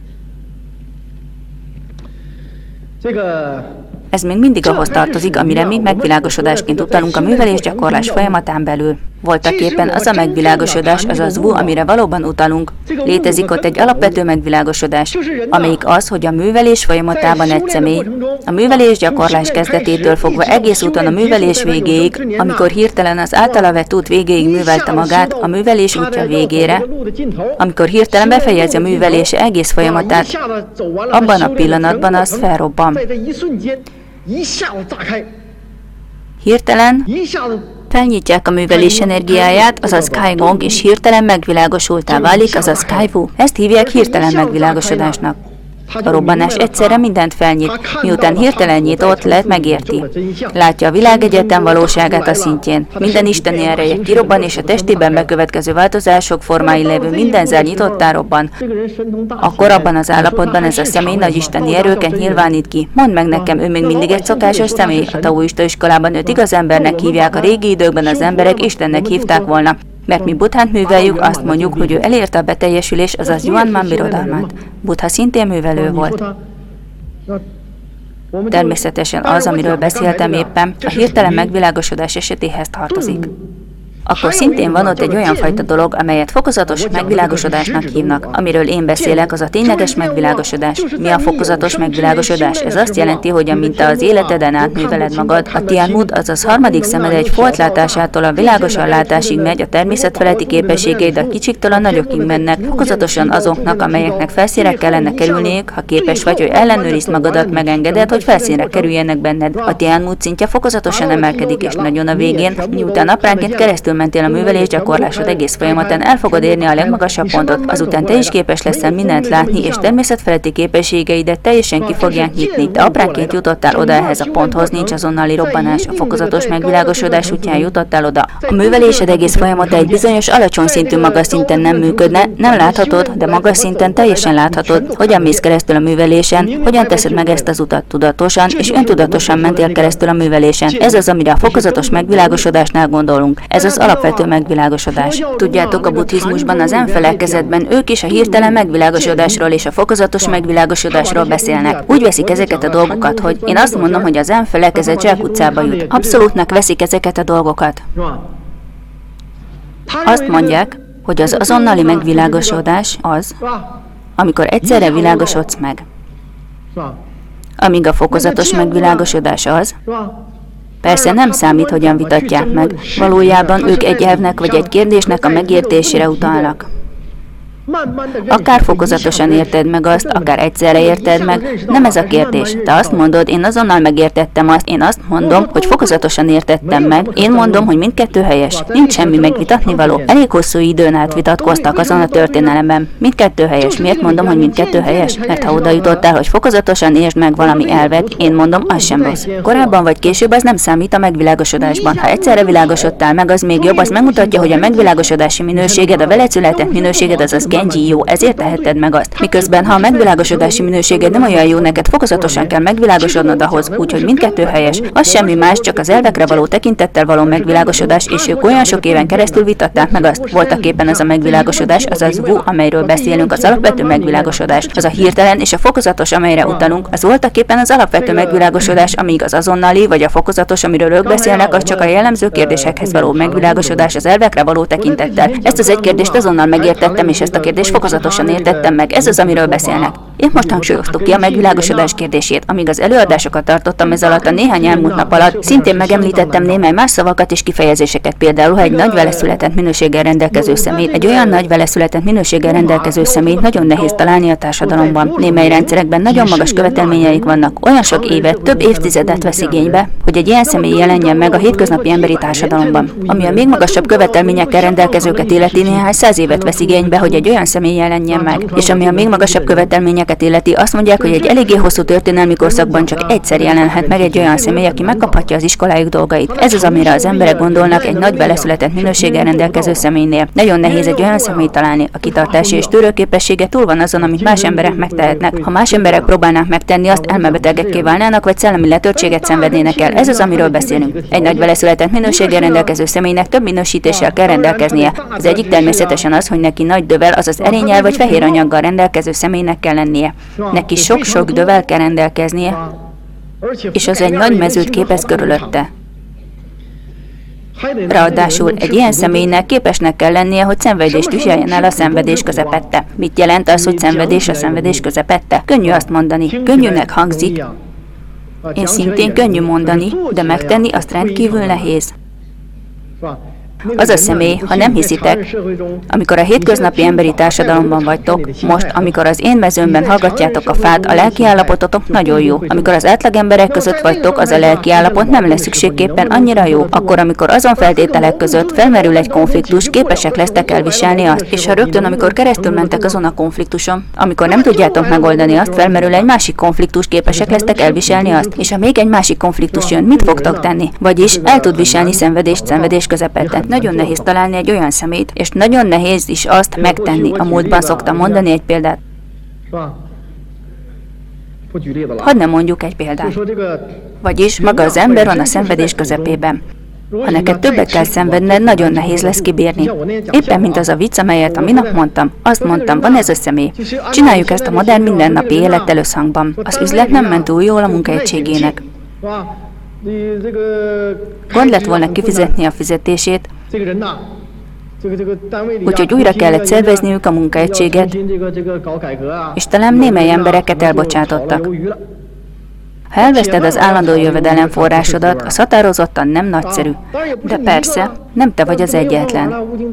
Ez még mindig ahhoz tartozik, amire mi megvilágosodásként utalunk a művelés-gyakorlás folyamatán belül. Voltaképpen az a megvilágosodás, azaz Wu, amire valóban utalunk. Létezik ott egy alapvető megvilágosodás, amelyik az, hogy a művelés folyamatában egy személy, a művelés-gyakorlás kezdetétől fogva egész úton a művelés végéig, amikor hirtelen az általa vett út végéig művelte magát, a művelés útja végére, amikor hirtelen befejezi a művelése egész folyamatát, abban a pillanatban az felrobban. Hirtelen felnyitják a művelés energiáját, azaz Kaigong, és hirtelen megvilágosultá válik, azaz Kaiwu. Ezt hívják hirtelen megvilágosodásnak. A robbanás egyszerre mindent felnyit, miután hirtelen nyitott lett, megérti. Látja a világegyetem valóságát a szintjén. Minden isteni ereje kirobban, és a testében bekövetkező változások formái lévő minden zár nyitottá robban. Akkor abban az állapotban ez a személy nagy isteni erőket nyilvánít ki. Mondd meg nekem, ő még mindig egy szokásos személy. A taoista iskolában őt igaz embernek hívják, a régi időkben az emberek Istennek hívták volna. Mert mi Buddhát műveljük, azt mondjuk, hogy ő elérte a beteljesülés, azaz Yuan-man birodalmát. Buddha szintén művelő volt. Természetesen az, amiről beszéltem éppen, a hirtelen megvilágosodás esetéhez tartozik. Akkor szintén van ott egy olyan fajta dolog, amelyet fokozatos megvilágosodásnak hívnak. Amiről én beszélek, az a tényleges megvilágosodás. Mi a fokozatos megvilágosodás? Ez azt jelenti, hogy amint te az életeden átműveled magad, a Tianmud, azaz harmadik szemed egy foltlátásától a világosan látásig megy, a természetfeletti képességeid a kicsiktől a nagyokig mennek, fokozatosan azoknak, amelyeknek felszínre kellene kerülniük, ha képes vagy, hogy ellenőrizd magadat, megengeded, hogy felszínre kerüljenek benned. A Tianmud szintje fokozatosan emelkedik, és nagyon a végén, miután apránként keresztül mentél a művelés gyakorlásod egész folyamaton, el fogod érni a legmagasabb pontot, azután te is képes leszel mindent látni, és természetfeletti képességeidet teljesen ki fogják nyitni. Te apránként jutottál oda ehhez a ponthoz, nincs azonnali robbanás, a fokozatos megvilágosodás útján jutottál oda. A művelésed egész folyamata egy bizonyos alacsony szintű magas szinten nem működne, nem láthatod, de magas szinten teljesen láthatod, hogyan mész keresztül a művelésen, hogyan teszed meg ezt az utat tudatosan, és öntudatosan mentél keresztül a művelésen. Ez az, amire a fokozatos megvilágosodásnál gondolunk. Ez az alapvető megvilágosodás. Tudjátok, a buddhizmusban, az enfelekezetben ők is a hirtelen megvilágosodásról és a fokozatos megvilágosodásról beszélnek. Úgy veszik ezeket a dolgokat, hogy én azt mondom, hogy az enfelekezet zsákutcába jut. Abszolútnak veszik ezeket a dolgokat. Azt mondják, hogy az azonnali megvilágosodás az, amikor egyszerre világosodsz meg. Amíg a fokozatos megvilágosodás az, persze nem számít, hogyan vitatják meg. Valójában ők egy elvnek vagy egy kérdésnek a megértésére utalnak. Akár fokozatosan érted meg azt, akár egyszerre érted meg, nem ez a kérdés. Te azt mondod, én azonnal megértettem azt, én azt mondom, hogy fokozatosan értettem meg, én mondom, hogy mindkettő helyes. Nincs semmi megvitatni való. Elég hosszú időn át vitatkoztak azon a történelemben. Mindkettő helyes. Miért mondom, hogy mindkettő helyes? Mert ha oda jutottál, hogy fokozatosan értsd meg valami elvet, én mondom, az sem rossz. Korábban vagy később az nem számít a megvilágosodásban. Ha egyszerre világosodtál meg, az még jobb, az megmutatja, hogy a megvilágosodási minőséged, a veled született minőséged, azaz Genji jó, ezért teheted meg azt. Miközben, ha a megvilágosodási minőséged nem olyan jó, neked fokozatosan kell megvilágosodnod ahhoz, úgyhogy mindkettő helyes. Az semmi más, csak az elvekre való tekintettel való megvilágosodás, és ők olyan sok éven keresztül vitatták meg azt. Voltak éppen ez a megvilágosodás, azaz Wu, amelyről beszélünk, az alapvető megvilágosodás. Az a hirtelen és a fokozatos, amelyre utalunk, az voltak éppen az alapvető megvilágosodás, amíg az azonnali vagy a fokozatos, amiről ők beszélnek, az csak a jellemző kérdésekhez való megvilágosodás az elvekre való tekintettel. Ezt az egy kérdést azonnal megértettem, és ezt a kérdést fokozatosan értettem meg. Ez az, amiről beszélnek. Én most hangsúlyoztuk ki a megvilágosodás kérdését, amíg az előadásokat tartottam ez alatt a néhány elmúlt nap alatt, szintén megemlítettem némely más szavakat és kifejezéseket, például, ha egy nagy veleszületett minőséggel rendelkező személy, egy olyan nagy veleszületett minőséggel rendelkező személyt nagyon nehéz találni a társadalomban. Némely rendszerekben nagyon magas követelményeik vannak, olyan sok évet, több évtizedet vesz igénybe, hogy egy ilyen személy jelenjen meg a hétköznapi emberi társadalomban. Ami a még magasabb követelményekkel rendelkezőket illeti, néhány 100 évet vesz igénybe, hogy egy olyan személy jelenjen meg. És ami a még magasabb követelményeket illeti, azt mondják, hogy egy eléggé hosszú történelmi korszakban csak egyszer jelenhet meg egy olyan személy, aki megkaphatja az iskolájuk dolgait. Ez az, amire az emberek gondolnak egy nagy beleszületett minőséggel rendelkező személynél. Nagyon nehéz egy olyan személyt találni, a kitartási és tűrőképessége túl van azon, amit más emberek megtehetnek. Ha más emberek próbálnák megtenni, azt elmebetegekké válnának, vagy szellemi letöltséget szenvednének el. Ez az, amiről beszélünk. Egy nagy beleszületett minőséggel rendelkező személynek több minősítéssel kell rendelkeznie. Az egyik természetesen az, hogy neki nagy dövel, azaz erényel vagy fehér anyaggal rendelkező személynek kell lennie. Neki sok-sok dövel kell rendelkeznie, és az egy nagy mezőt képez körülötte. Ráadásul egy ilyen személynek képesnek kell lennie, hogy szenvedést viseljen el a szenvedés közepette. Mit jelent az, hogy szenvedés a szenvedés közepette? Könnyű azt mondani. Könnyűnek hangzik. Én szintén könnyű mondani, de megtenni azt rendkívül nehéz. Az a személy, ha nem hiszitek, amikor a hétköznapi emberi társadalomban vagytok, most, amikor az én mezőmben hallgatjátok a fát, a lelki állapototok nagyon jó. Amikor az átlag emberek között vagytok, az a lelki állapot nem lesz szükségképpen annyira jó. Akkor, amikor azon feltételek között felmerül egy konfliktus, képesek lesztek elviselni azt. És ha rögtön, amikor keresztül mentek azon a konfliktuson, amikor nem tudjátok megoldani azt, felmerül egy másik konfliktus, képesek lesztek elviselni azt. És ha még egy másik konfliktus jön, mit fogtok tenni? Vagyis el tud viselni szenvedés közepette. Nagyon nehéz találni egy olyan szemét, és nagyon nehéz is azt megtenni. A múltban szoktam mondani egy példát. Hadd nem mondjuk egy példát. Vagyis maga az ember van a szenvedés közepében. Ha neked többet kell szenvedned, nagyon nehéz lesz kibírni. Éppen mint az a vicc, amelyet a minap mondtam. Azt mondtam, van ez a személy. Csináljuk ezt a modern mindennapi élettel összhangban. Az üzlet nem ment túl jól a munkaegységének. Gond lett volna kifizetni a fizetését, úgyhogy újra kellett szervezniük a munkaegységet, és talán némely embereket elbocsátottak. Ha elveszted az állandó jövedelemforrásodat, az határozottan nem nagyszerű. De persze, nem te vagy az egyetlen.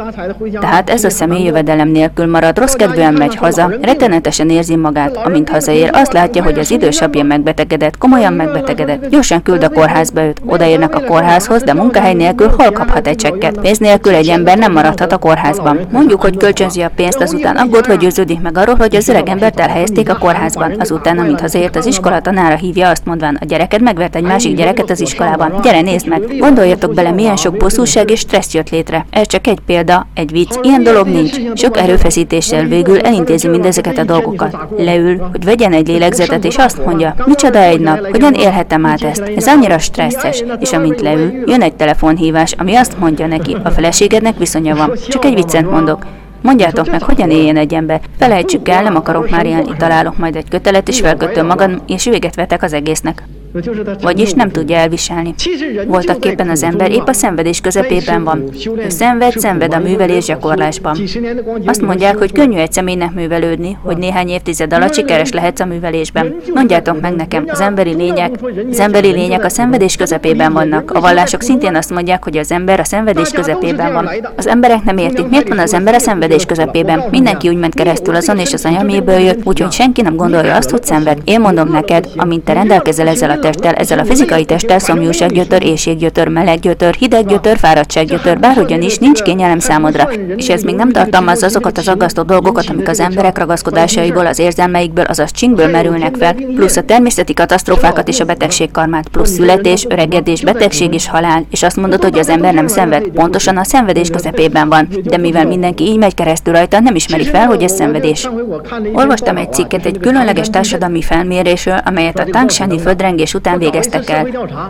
Tehát ez a személy jövedelem nélkül marad, rossz kedvűen megy haza, rettenetesen érzi magát, amint hazaér, azt látja, hogy az idősebbje megbetegedett, komolyan megbetegedett. Gyorsan küld a kórházba őt, odaérnek a kórházhoz, de munkahely nélkül hol kaphat egy csekket? Pénz nélkül egy ember nem maradhat a kórházban. Mondjuk, hogy kölcsönzi a pénzt, azután aggódva győződik meg arról, hogy az öreg embert elhelyezték a kórházban. Azután, amint hazaért, az iskola tanára hívja, azt mondván, a gyereked megvert egy másik gyereket az iskolában. Gyere, nézd meg! Gondoljatok bele, milyen sok bosszúság és stressz jött létre. Ez csak egy példa, egy vicc. Ilyen dolog nincs. Sok erőfeszítéssel végül elintézi mindezeket a dolgokat. Leül, hogy vegyen egy lélegzetet, és azt mondja, micsoda egy nap, hogyan élhetem át ezt. Ez annyira stresszes. És amint leül, jön egy telefonhívás, ami azt mondja neki, a feleségednek viszonya van. Csak egy viccet mondok. Mondjátok meg, hogyan éljen egy ember. Felejtsük el, nem akarok már élni, találok majd egy kötelet, és felkötöm magam, és véget vetek az egésznek. Vagyis nem tudja elviselni. Voltakképpen az ember épp a szenvedés közepében van. Ő szenved a művelés gyakorlásban. Azt mondják, hogy könnyű egy személynek művelődni, hogy néhány évtized alatt sikeres lehetsz a művelésben. Mondjátok meg nekem, az emberi lények a szenvedés közepében vannak. A vallások szintén azt mondják, hogy az ember a szenvedés közepében van. Az emberek nem értik, miért van az ember a szenvedés közepében. Mindenki úgy ment keresztül azon, és az anyaméből jött, úgyhogy senki nem gondolja azt, hogy szenved. Én mondom neked, amint te rendelkezel ezzel a testtel, ezzel a fizikai testtel, szomjúsággyötör, éhséggyötör, meleggyötör, hideggyötör, fáradtsággyötör, bárhogyan is, nincs kényelem számodra. És ez még nem tartalmazza azokat az aggasztó dolgokat, amik az emberek ragaszkodásaiból, az érzelmeikből, azaz csinkből merülnek fel, plusz a természeti katasztrófákat és a betegségkarmát, plusz születés, öregedés, betegség és halál, és azt mondod, hogy az ember nem szenved. Pontosan a szenvedés közepében van, de mivel mindenki így megy keresztül rajta, nem ismeri fel, hogy ez szenvedés. Olvastam egy cikket egy különleges társadalmi felmérésről, amelyet a tangsani földrengés után végeztek el.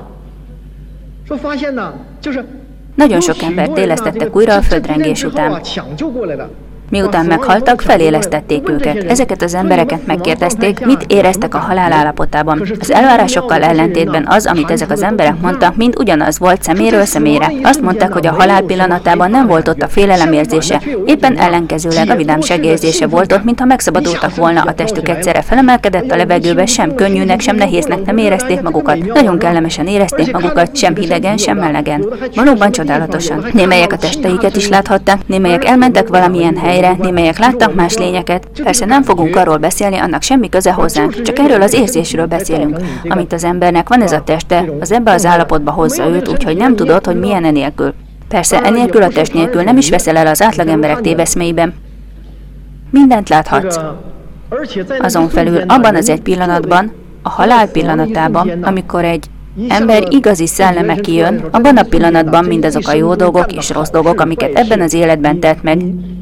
Nagyon sok embert élesztettek újra a földrengés után. Miután meghaltak, felélesztették őket. Ezeket az embereket megkérdezték, mit éreztek a halál állapotában. Az elvárásokkal ellentétben az, amit ezek az emberek mondtak, mind ugyanaz volt szeméről személyre. Azt mondták, hogy a halál pillanatában nem volt ott a félelem érzése. Éppen ellenkezőleg a vidámság érzése volt ott, mintha megszabadultak volna, a testük egyszerre felemelkedett a levegőbe, sem könnyűnek, sem nehéznek nem érezték magukat. Nagyon kellemesen érezték magukat, sem hidegen, sem melegen. Valóban csodálatosan. Némelyek a testeiket is láthatták, némelyek elmentek valamilyen helyre, némelyek láttak más lényeket. Persze nem fogunk arról beszélni, annak semmi köze hozzánk, csak erről az érzésről beszélünk. Amint az embernek van ez a teste, az ebbe az állapotba hozza őt, úgyhogy nem tudod, hogy milyen enélkül. Persze enélkül a test nélkül nem is veszel el az átlagemberek téveszméiben. Mindent láthatsz. Azon felül abban az egy pillanatban, a halál pillanatában, amikor egy ember igazi szelleme kijön, abban a pillanatban mindazok a jó dolgok és rossz dolgok, amiket ebben az életben tett meg,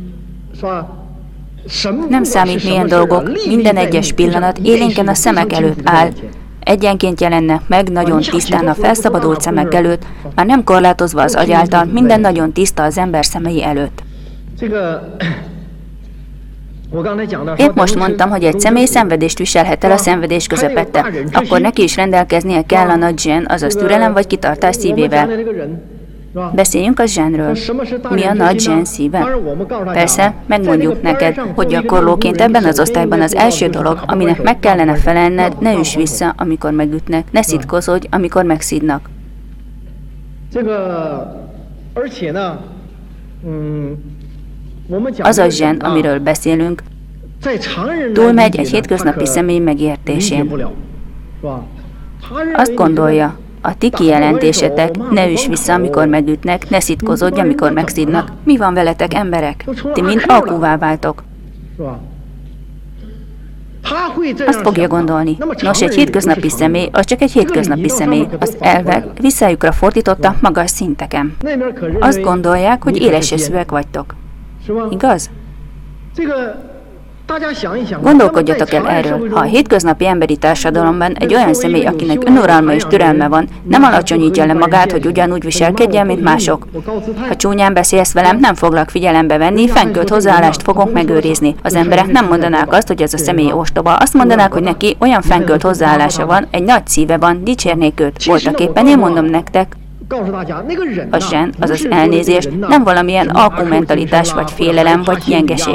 nem számít milyen dolgok, minden egyes pillanat élénken a szemek előtt áll. Egyenként jelennek meg nagyon tisztán a felszabadult szemek előtt, már nem korlátozva az agy által, minden nagyon tiszta az ember szemei előtt. Épp most mondtam, hogy egy személy szenvedést viselhet el a szenvedés közepette, akkor neki is rendelkeznie kell a nagy zsen, azaz türelem vagy kitartás szívével. Beszéljünk a zsenről. Mi a nagy zsen szíve? Persze, megmondjuk neked, hogy gyakorlóként ebben az osztályban az első dolog, aminek meg kellene felelned, ne üss vissza, amikor megütnek, ne szitkozodj, amikor megszídnak. Az a zsen, amiről beszélünk, túlmegy egy hétköznapi személy megértésén. Azt gondolja, a ti kijelentésetek, ne üss vissza, amikor megütnek, ne szitkozodj, amikor megszidnak. Mi van veletek, emberek? Ti mind alkúvá váltok. Azt fogja gondolni. Nos, egy hétköznapi személy, az csak egy hétköznapi személy. Az elvek visszájukra fordította magas szinteken. Azt gondolják, hogy éles eszűek vagytok. Igaz? Gondolkodjatok el erről. Ha a hétköznapi emberi társadalomban egy olyan személy, akinek önuralma és türelme van, nem alacsonyítja le magát, hogy ugyanúgy viselkedjen, mint mások. Ha csúnyán beszélsz velem, nem foglak figyelembe venni, fennkölt hozzáállást fogok megőrizni. Az emberek nem mondanák azt, hogy ez a személy ostoba, azt mondanák, hogy neki olyan fennkölt hozzáállása van, egy nagy szíve van, dicsérnék őt. Voltaképpen én mondom nektek, a zsen, azaz elnézés, nem valamilyen alkumentalitás, vagy félelem, vagy gyengeség.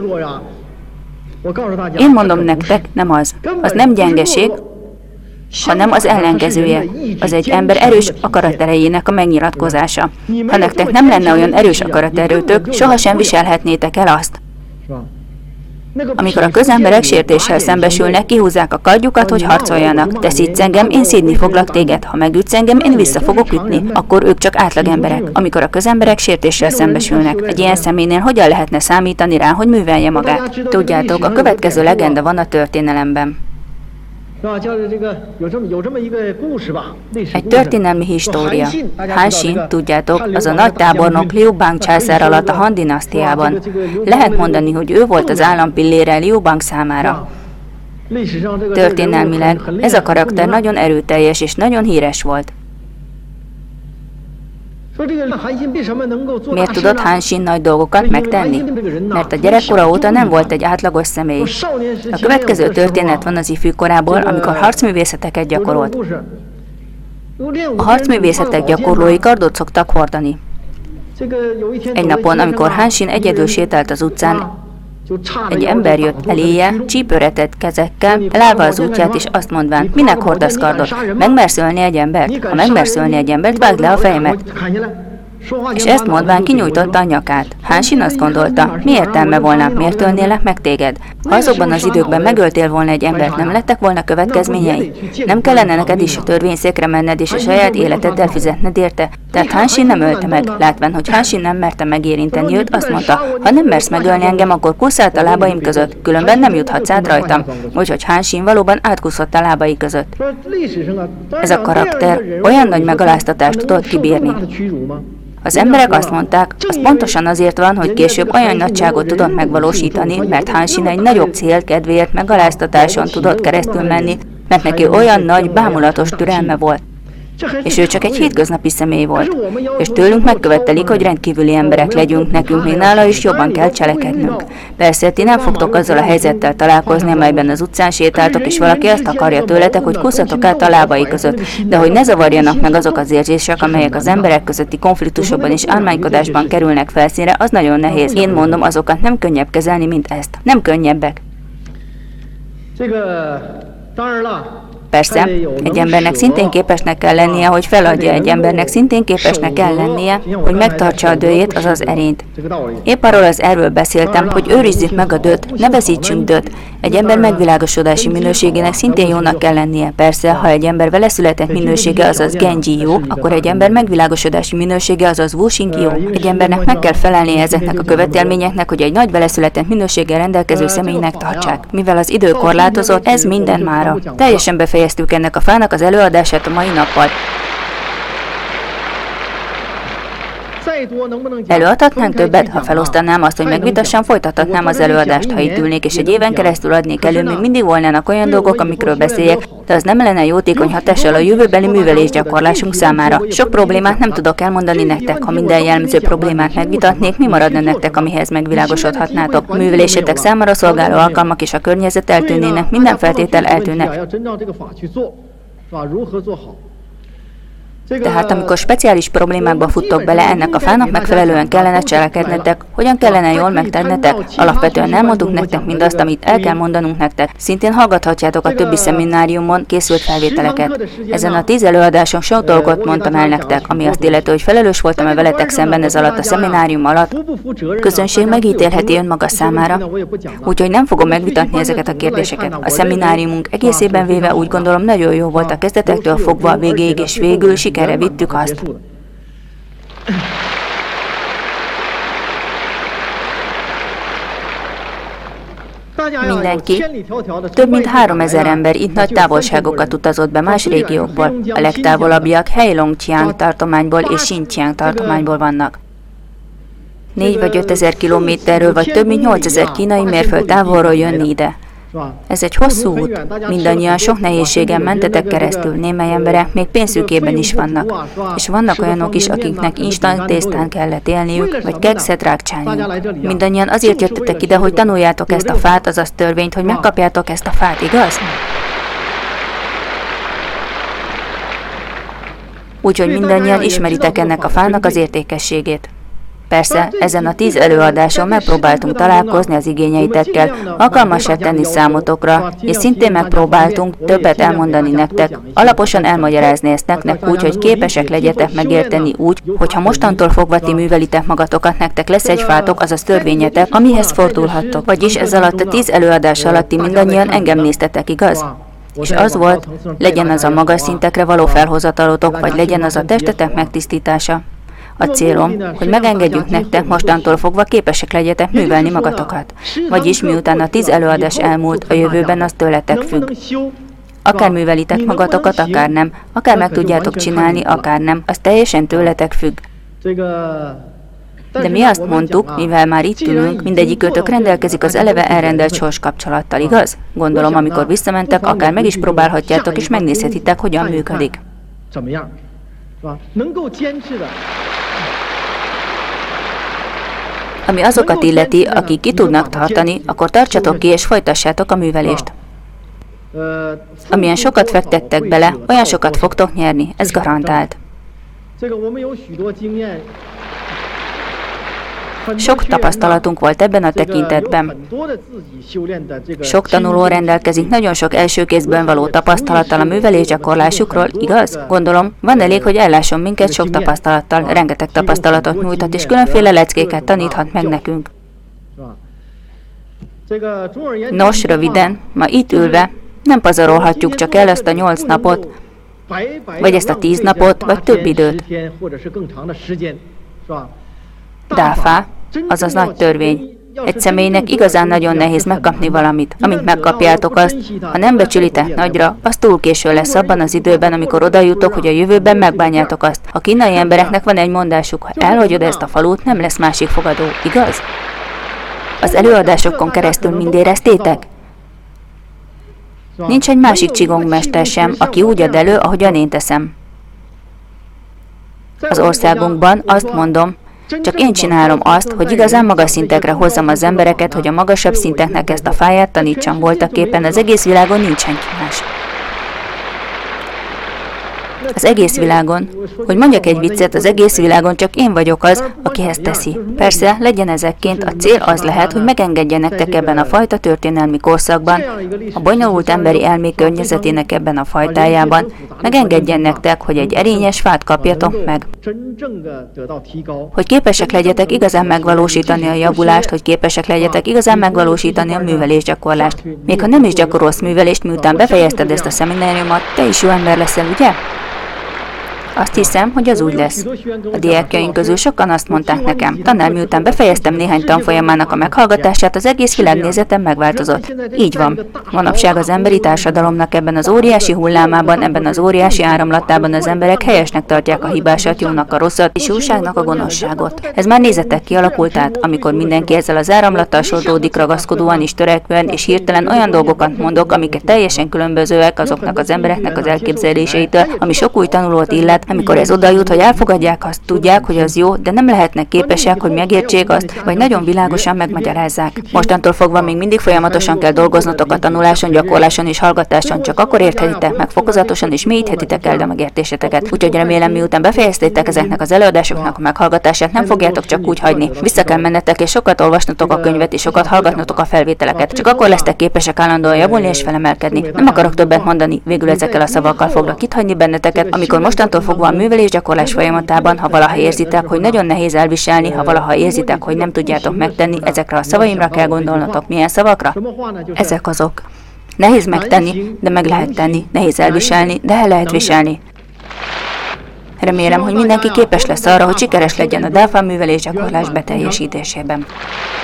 Én mondom nektek, nem az. Az nem gyengeség, hanem az ellenkezője. Az egy ember erős akaraterejének a megnyilatkozása. Ha nektek nem lenne olyan erős akaraterőtök, sohasem viselhetnétek el azt. Amikor a közemberek sértéssel szembesülnek, kihúzzák a kardjukat, hogy harcoljanak. Te szidsz engem, én szidni foglak téged. Ha megütsz engem, én vissza fogok ütni. Akkor ők csak átlagemberek. Amikor a közemberek sértéssel szembesülnek, egy ilyen személynél hogyan lehetne számítani rá, hogy művelje magát? Tudjátok, a következő legenda van a történelemben. Egy történelmi história. Han Xin, tudjátok, az a nagy tábornok Liu Bang császár alatt a Han dinasztiában. Lehet mondani, hogy ő volt az állampillére Liu Bang számára. Történelmileg ez a karakter nagyon erőteljes és nagyon híres volt. Miért tudott Han Xin nagy dolgokat megtenni? Mert a gyerekkora óta nem volt egy átlagos személy. A következő történet van az ifjú korából, amikor harcművészeteket gyakorolt. A harcművészetek gyakorlói kardot szoktak hordani. Egy napon, amikor Han Xin egyedül sétált az utcán, egy ember jött eléje, csípőretett kezekkel, elállva az útját, és azt mondván, minek hordasz kardot? Megmersz ölni egy embert? Ha megmersz ölni egy embert, vágd le a fejemet. És ezt mondván kinyújtotta a nyakát. Han Xin azt gondolta, mi értelme volna, miért ölnélek meg téged? Ha azokban az időkben megöltél volna egy embert, nem lettek volna következményei? Nem kellene neked is a törvényszékre menned és a saját életeddel fizetned érte? Tehát Han Xin nem ölte meg. Látván, hogy Han Xin nem merte megérinteni őt, azt mondta, ha nem mersz megölni engem, akkor kuszállt a lábaim között, különben nem juthatsz át rajtam. Úgyhogy Han Xin valóban átkuszott a lábai között. Ez a karakter olyan nagy megaláztatást tudott kibírni. Az emberek azt mondták, az pontosan azért van, hogy később olyan nagyságot tudott megvalósítani, mert Han Xin egy nagyobb cél kedvéért megaláztatáson tudott keresztül menni, mert neki olyan nagy, bámulatos türelme volt. És ő csak egy hétköznapi személy volt. És tőlünk megkövetelik, hogy rendkívüli emberek legyünk, nekünk még nála is jobban kell cselekednünk. Persze, ti nem fogtok azzal a helyzettel találkozni, amelyben az utcán sétáltok, és valaki azt akarja tőletek, hogy kuszatok át a lábai között. De hogy ne zavarjanak meg azok az érzések, amelyek az emberek közötti konfliktusokban és álmánykodásban kerülnek felszínre, az nagyon nehéz. Én mondom, azokat nem könnyebb kezelni, mint ezt. Nem könnyebbek. Persze, egy embernek szintén képesnek kell lennie, hogy feladja, egy embernek szintén képesnek kell lennie, hogy megtartsa a dőjét, azaz erényt. Épp arról az erről beszéltem, hogy őrizzük meg a dőt, ne veszítsünk dőt. Egy ember megvilágosodási minőségének szintén jónak kell lennie. Persze, ha egy ember veleszületett minősége, azaz Genji jó, akkor egy ember megvilágosodási minősége, azaz Wuxing jó. Egy embernek meg kell felelnie ezeknek a követelményeknek, hogy egy nagy veleszületett minőséggel rendelkező személynek tartsák. Mivel az idő korlátozott, ez minden mára. Teljesen befejeztük ennek a fának az előadását a mai nappal. Előadhatnánk többet, ha felosztanám azt, hogy megvitassam, folytathatnám az előadást, ha itt ülnék, és egy éven keresztül adnék elő, még mindig volnának olyan dolgok, amikről beszéljek, de az nem lenne jótékony hatással a jövőbeli művelésgyakorlásunk számára. Sok problémát nem tudok elmondani nektek, ha minden jellemző problémát megvitatnék, mi maradna nektek, amihez megvilágosodhatnátok. Művelésetek számára szolgáló alkalmak és a környezet eltűnnének, minden feltétel eltűnnek. Tehát amikor speciális problémákba futtok bele, ennek a fának megfelelően kellene cselekednetek, hogyan kellene jól megtennetek, alapvetően elmondunk nektek mindazt, amit el kell mondanunk nektek. Szintén hallgathatjátok a többi szemináriumon készült felvételeket. Ezen a 10 előadáson sok dolgot mondtam el nektek, ami azt illeti, hogy felelős voltam-e veletek szemben ez alatt a szeminárium alatt. A közönség megítélheti önmaga számára, úgyhogy nem fogom megvitatni ezeket a kérdéseket. A szemináriumunk egészében véve úgy gondolom nagyon jó volt a kezdetektől fogva a végéig, és végül sikerre vittük azt. Mindenki, több mint 3000 ember itt nagy távolságokat utazott be más régiókból. A legtávolabbiak Heilongjiang tartományból és Xinjiang tartományból vannak. 4 vagy 5 ezer kilométerről, vagy több mint 8000 kínai mérföld távolról jönni ide. Ez egy hosszú út, mindannyian sok nehézségen mentetek keresztül, némely emberek még pénzszűkében is vannak. És vannak olyanok is, akiknek instant tésztán kellett élniük, vagy kekszet rákcsálniuk. Mindannyian azért jöttetek ide, hogy tanuljátok ezt a fát, azaz törvényt, hogy megkapjátok ezt a fát, igaz? Úgyhogy mindannyian ismeritek ennek a fának az értékességét. Persze, ezen a 10 előadáson megpróbáltunk találkozni az igényeitekkel, alkalmassá tenni számotokra, és szintén megpróbáltunk többet elmondani nektek, alaposan elmagyarázni ezt nektek úgy, hogy képesek legyetek megérteni úgy, hogy ha mostantól fogva ti művelitek magatokat, nektek lesz egy fátok, azaz törvényetek, amihez fordulhattok. Vagyis ez alatt a 10 előadás alatt ti mindannyian engem néztetek, igaz? És az volt, legyen az a magas szintekre való felhozatalotok, vagy legyen az a testetek megtisztítása. A célom, hogy megengedjük nektek, mostantól fogva képesek legyetek művelni magatokat. Vagyis miután a 10 előadás elmúlt, a jövőben az tőletek függ. Akár művelitek magatokat, akár nem, akár meg tudjátok csinálni, akár nem, az teljesen tőletek függ. De mi azt mondtuk, mivel már itt ülünk, mindegyikőtök rendelkezik az eleve elrendelt sorskapcsolattal, igaz? Gondolom, amikor visszamentek, akár meg is próbálhatjátok, és megnézhetitek, hogyan működik. Ami azokat illeti, akik ki tudnak tartani, akkor tartsatok ki és folytassátok a művelést. Amilyen sokat fektettek bele, olyan sokat fogtok nyerni, ez garantált. Sok tapasztalatunk volt ebben a tekintetben. Sok tanuló rendelkezik nagyon sok első kézben való tapasztalattal a művelés gyakorlásukról, igaz? Gondolom, van elég, hogy ellásson minket sok tapasztalattal, rengeteg tapasztalatot nyújthat, és különféle leckéket taníthat meg nekünk. Nos, röviden, ma itt ülve nem pazarolhatjuk csak el ezt a 8 napot, vagy ezt a 10 napot, vagy több időt. Dáfá, azaz nagy törvény. Egy személynek igazán nagyon nehéz megkapni valamit. Amint megkapjátok azt, ha nem becsülitek nagyra, az túl késő lesz abban az időben, amikor oda jutok, hogy a jövőben megbánjátok azt. A kínai embereknek van egy mondásuk, ha elhagyod ezt a falut, nem lesz másik fogadó, igaz? Az előadásokon keresztül mind éreztétek? Nincs egy másik csigongmester sem, aki úgy ad elő, ahogyan én teszem. Az országunkban azt mondom, csak én csinálom azt, hogy igazán magas szintekre hozzam az embereket, hogy a magasabb szinteknek ezt a fáját tanítsam, voltaképpen az egész világon nincs senki más. Az egész világon, hogy mondjak egy viccet, az egész világon csak én vagyok az, aki ezt teszi. Persze, legyen ezekként, a cél az lehet, hogy megengedjen nektek ebben a fajta történelmi korszakban, a bonyolult emberi elmék környezetének ebben a fajtájában, megengedjen nektek, hogy egy erényes fát kapjatok meg. Hogy képesek legyetek igazán megvalósítani a javulást, hogy képesek legyetek igazán megvalósítani a művelésgyakorlást. Még ha nem is gyakorolsz művelést, miután befejezted ezt a szemináriumot, te is jó ember leszel, ugye? Azt hiszem, hogy az úgy lesz. A diákjaink közül sokan azt mondták nekem, tanár, miután befejeztem néhány tanfolyamának a meghallgatását, az egész világnézetem megváltozott. Így van. Manapság az emberi társadalomnak ebben az óriási hullámában, ebben az óriási áramlatában az emberek helyesnek tartják a hibásat, jónak a rosszat, és jóságnak a gonoszságot. Ez már nézetek kialakult át, amikor mindenki ezzel az áramlattal sodródik ragaszkodóan és törekvően, és hirtelen olyan dolgokat mondok, amiket teljesen különbözőek azoknak az embereknek az elképzeléseitől, ami sok új tanulót illet, Tehát, amikor ez oda jut, hogy elfogadják azt, tudják, hogy az jó, de nem lehetnek képesek, hogy megértsék azt, vagy nagyon világosan megmagyarázzák. Mostantól fogva még mindig folyamatosan kell dolgoznotok a tanuláson, gyakorláson és hallgatáson, csak akkor érthetitek meg fokozatosan és mélyíthetitek el a megértéseteket. Úgyhogy remélem, miután befejeztétek ezeknek az előadásoknak a meghallgatását, nem fogjátok csak úgy hagyni. Vissza kell mennetek és sokat olvasnotok a könyvet és sokat hallgatnotok a felvételeket. Csak akkor lesztek képesek állandóan javulni és felemelkedni. Nem akarok többet mondani, végül ezekkel a szavakkal foglak itt hagyni benneteket, amikor mostantól fogva a művelés gyakorlás folyamatában, ha valaha érzitek, hogy nagyon nehéz elviselni, ha valaha érzitek, hogy nem tudjátok megtenni, ezekre a szavaimra kell gondolnotok. Milyen szavakra? Ezek azok. Nehéz megtenni, de meg lehet tenni. Nehéz elviselni, de el lehet viselni. Remélem, hogy mindenki képes lesz arra, hogy sikeres legyen a DAFA művelés gyakorlás beteljesítésében.